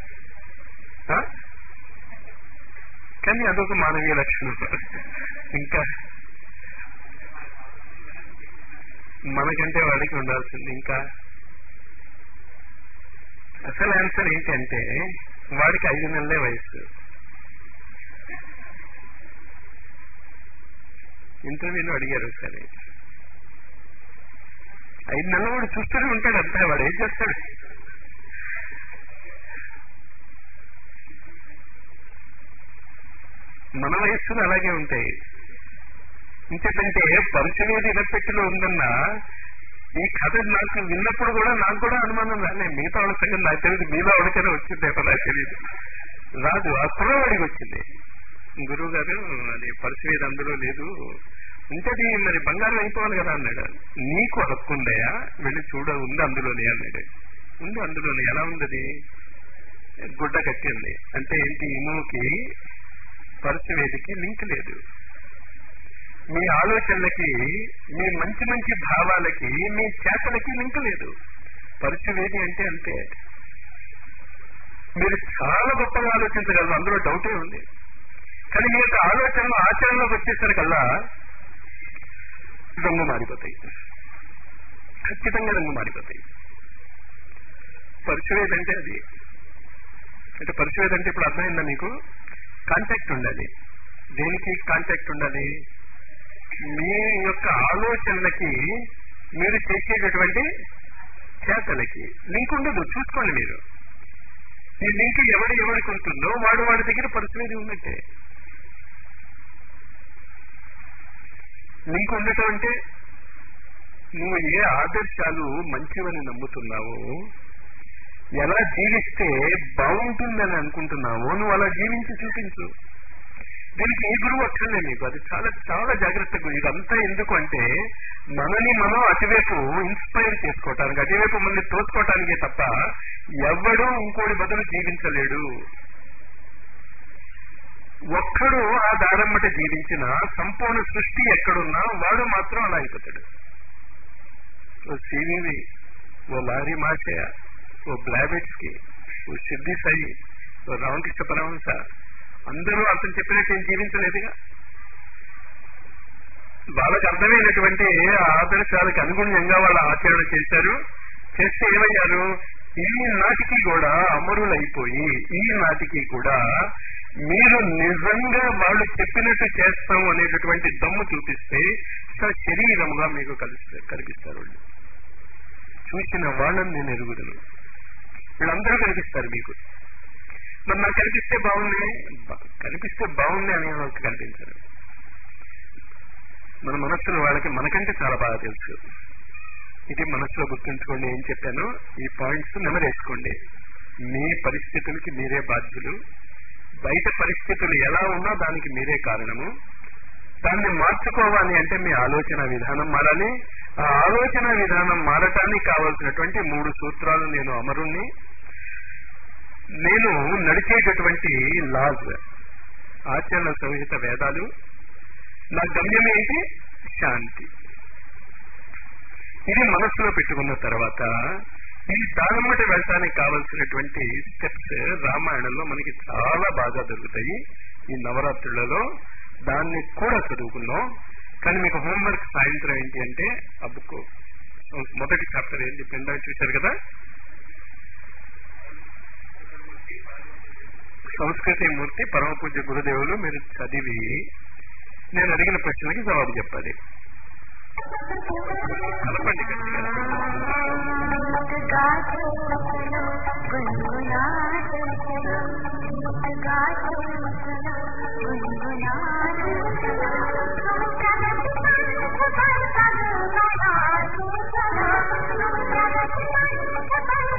కానీ అదొక మానవీయ లక్షణం. ఇంకా మనకంటే వాడికి ఉండాల్సింది. ఇంకా అసలు ఆన్సర్ ఏంటంటే వాడికి ఐదు నెలలే వయసు. ఇంటర్వ్యూలో అడిగారు సరే, ఐదు నెలలు వాడు చూస్తూనే ఉంటాడు అంతే. వాడు ఏం చేస్తాడు? మన వయస్సులు అలాగే ఉంటాయి. ఇంకేంటంటే పరుచనేది ఇనపెట్టిలో ఉందన్నా ఈ కథ నాకు విన్నప్పుడు కూడా నాకు కూడా అనుమానం రాలే. మిగతా వాళ్ళ సంగతి నాకు తెలియదు, మీలో ఎవరికైనా వచ్చింది నాకు తెలియదు. రాదు, ఆ కుర్రవాడికి వచ్చింది. గురువు గారు అది పరుచవేది అందులో లేదు, ఉంటది మరి బంగారం అయిపోవాలి కదా అన్నాడు. నీకు హక్కు ఉందయా, వెళ్ళి చూడ, ఉంది అందులోనే అన్నాడు. ఉంది అందులోనే. ఎలా ఉంది? గుడ్డ కట్టింది. అంటే ఏంటి? ఇనుముకి పరుచవేదికి లింక్ లేదు. మీ ఆలోచనలకి, మీ మంచి మంచి భావాలకి, మీ చేతలకి లింక్ లేదు. పరుచవేది అంటే అంతే. మీరు చాలా గొప్పగా ఆలోచించగలరు, అందులో డౌటే ఉంది. కానీ మీ యొక్క ఆలోచనలు ఆచరణలోకి వచ్చేసరికల్లా రంగు మారిపోతాయి, ఖచ్చితంగా రంగు మారిపోతాయి. పరుచవేది అంటే అది. అంటే పరుచవేది అంటే ఇప్పుడు అర్థమైందా మీకు? కాంటాక్ట్ ఉండాలి. దేనికి కాంటాక్ట్ ఉండాలి? మీ యొక్క ఆలోచనలకి, మీరు చేసేటటువంటి చేతలకి లింక్ ఉండదు. చూసుకోండి మీరు. ఈ లింక్ ఎవడు ఎవరికి ఉంటుందో వాడు వాడి దగ్గర పరుచవేది ఉన్నట్టే. లింక్ ఉండటం అంటే నువ్వు ఏ ఆదర్శాలు మంచివని నమ్ముతున్నావో, ఎలా జీవిస్తే బాగుంటుందని అనుకుంటున్నావో నువ్వు అలా జీవించి చూపించు. దీనికి ఏ గురువు అక్కర్లే మీకు. అది చాలా చాలా జాగ్రత్తగా. ఇదంతా ఎందుకు అంటే మనని మనం అటువైపు ఇన్స్పైర్ చేసుకోవటానికి, అటువైపు మనల్ని తోచుకోవటానికే తప్ప ఎవడూ ఇంకోటి బదులు జీవించలేడు. ఒక్కడు ఆ దారమ్మట జీవించిన సంపూర్ణ సృష్టి ఎక్కడున్నా వాడు మాత్రం అలా అయిపోతాడు. ఓ సివివి, ఓ లారీ మాచయ్య, ఓ బ్లాబెట్స్కి, ఓ సిద్ధి సాయి, ఓ రామకృష్ణ పరమహంస, అందరూ అతను చెప్పినట్టు ఏం జీవించలేదుగా. వాళ్ళకి అర్థమైనటువంటి ఆదర్శాలకు అనుగుణంగా వాళ్ళ ఆచరణ చేశారు. చేస్తే ఏమయ్యారు? ఈ నాటికి కూడా అమరులైపోయి, ఈ నాటికి కూడా మీరు నిజంగా వాళ్ళు చెప్పినట్టు చేస్తాం అనేటటువంటి దమ్ము చూపిస్తే శరీరముగా మీకు కలిసి కనిపిస్తారు. వాళ్ళు చూసిన వాళ్ళని నేను ఎరుగుదును. వీళ్ళందరూ కనిపిస్తారు మీకు. మరి నాకు కనిపిస్తే బాగుంది, కనిపిస్తే బాగుంది అనే వాళ్ళకి కనిపించారు. మన మనస్సులో వాళ్ళకి మనకంటే చాలా బాగా తెలుసు. ఇది మనస్సులో గుర్తుంచుకోండి. ఏం చెప్పానో ఈ పాయింట్స్ నెమరేసుకోండి. మీ పరిస్థితులకి మీరే బాధ్యులు. బయట పరిస్థితులు ఎలా ఉన్నా దానికి మీరే కారణము. దాన్ని మార్చుకోవాలి అంటే మీ ఆలోచన విధానం మారాలి. ఆ ఆలోచన విధానం మారటానికి కావలసినటువంటి మూడు సూత్రాలు నేను అమరుణ్ణి, నేను నడిచేటటువంటి లాజ్, ఆచరణ సంహిత వేదాలు, నా గమ్యం ఏంటి? శాంతి. ఇది మనస్సులో పెట్టుకున్న తర్వాత ఈ దానమ్మటి వెళ్ళటానికి కావలసినటువంటి స్టెప్స్ రామాయణంలో మనకి చాలా బాగా దొరుకుతాయి. ఈ నవరాత్రులలో దాన్ని కూడా చదువుకున్నాం. కానీ మీకు హోంవర్క్ సాయంత్రం ఏంటి అంటే ఆ బుక్ మొదటి చాప్టర్ ఏంటి పిండా చూశారు కదా, సంస్కృతి మూర్తి పరమ పూజ్య గురుదేవులు. మీరు చదివి నేను అడిగిన ప్రశ్నలకి జవాబు చెప్పాలి. కలపండి గట్టిగా. గుణగుణాలు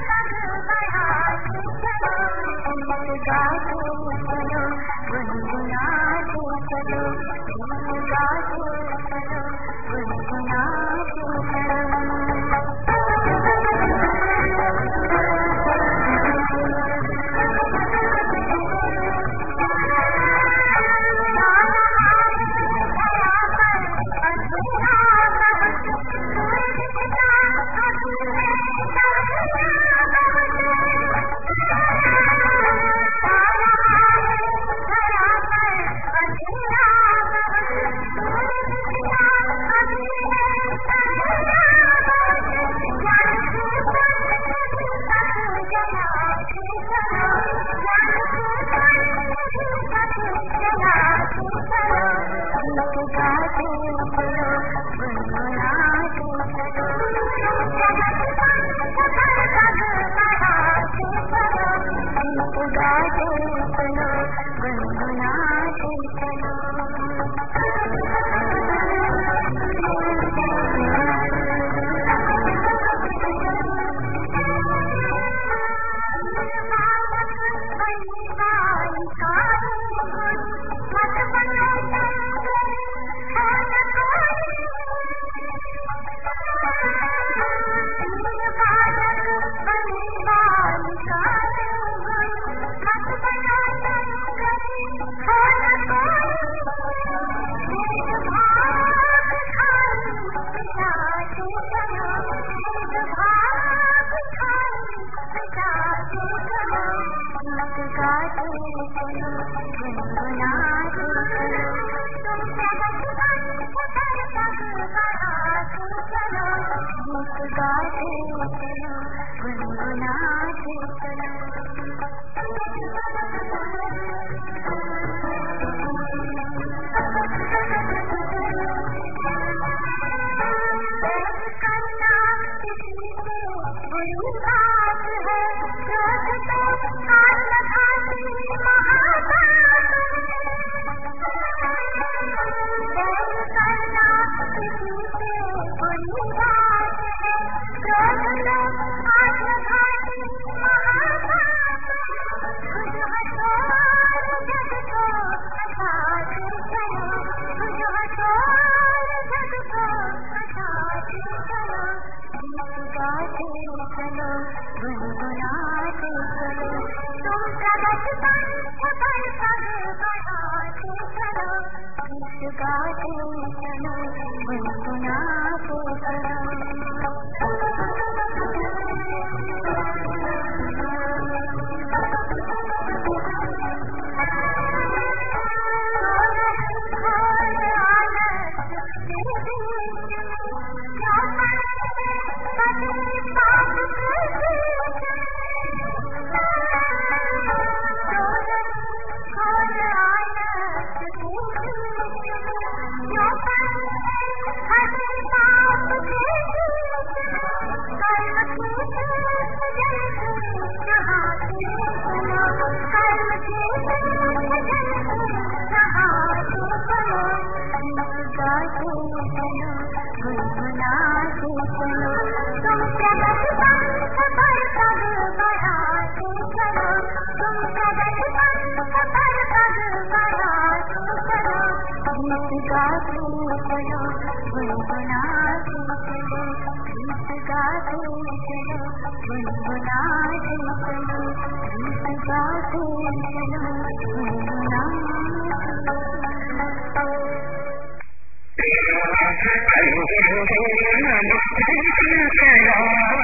चलो गुनगुनाते चलो गीत गाते चलो गुनगुनाते चलो गीत गाते चलो गुनगुनाते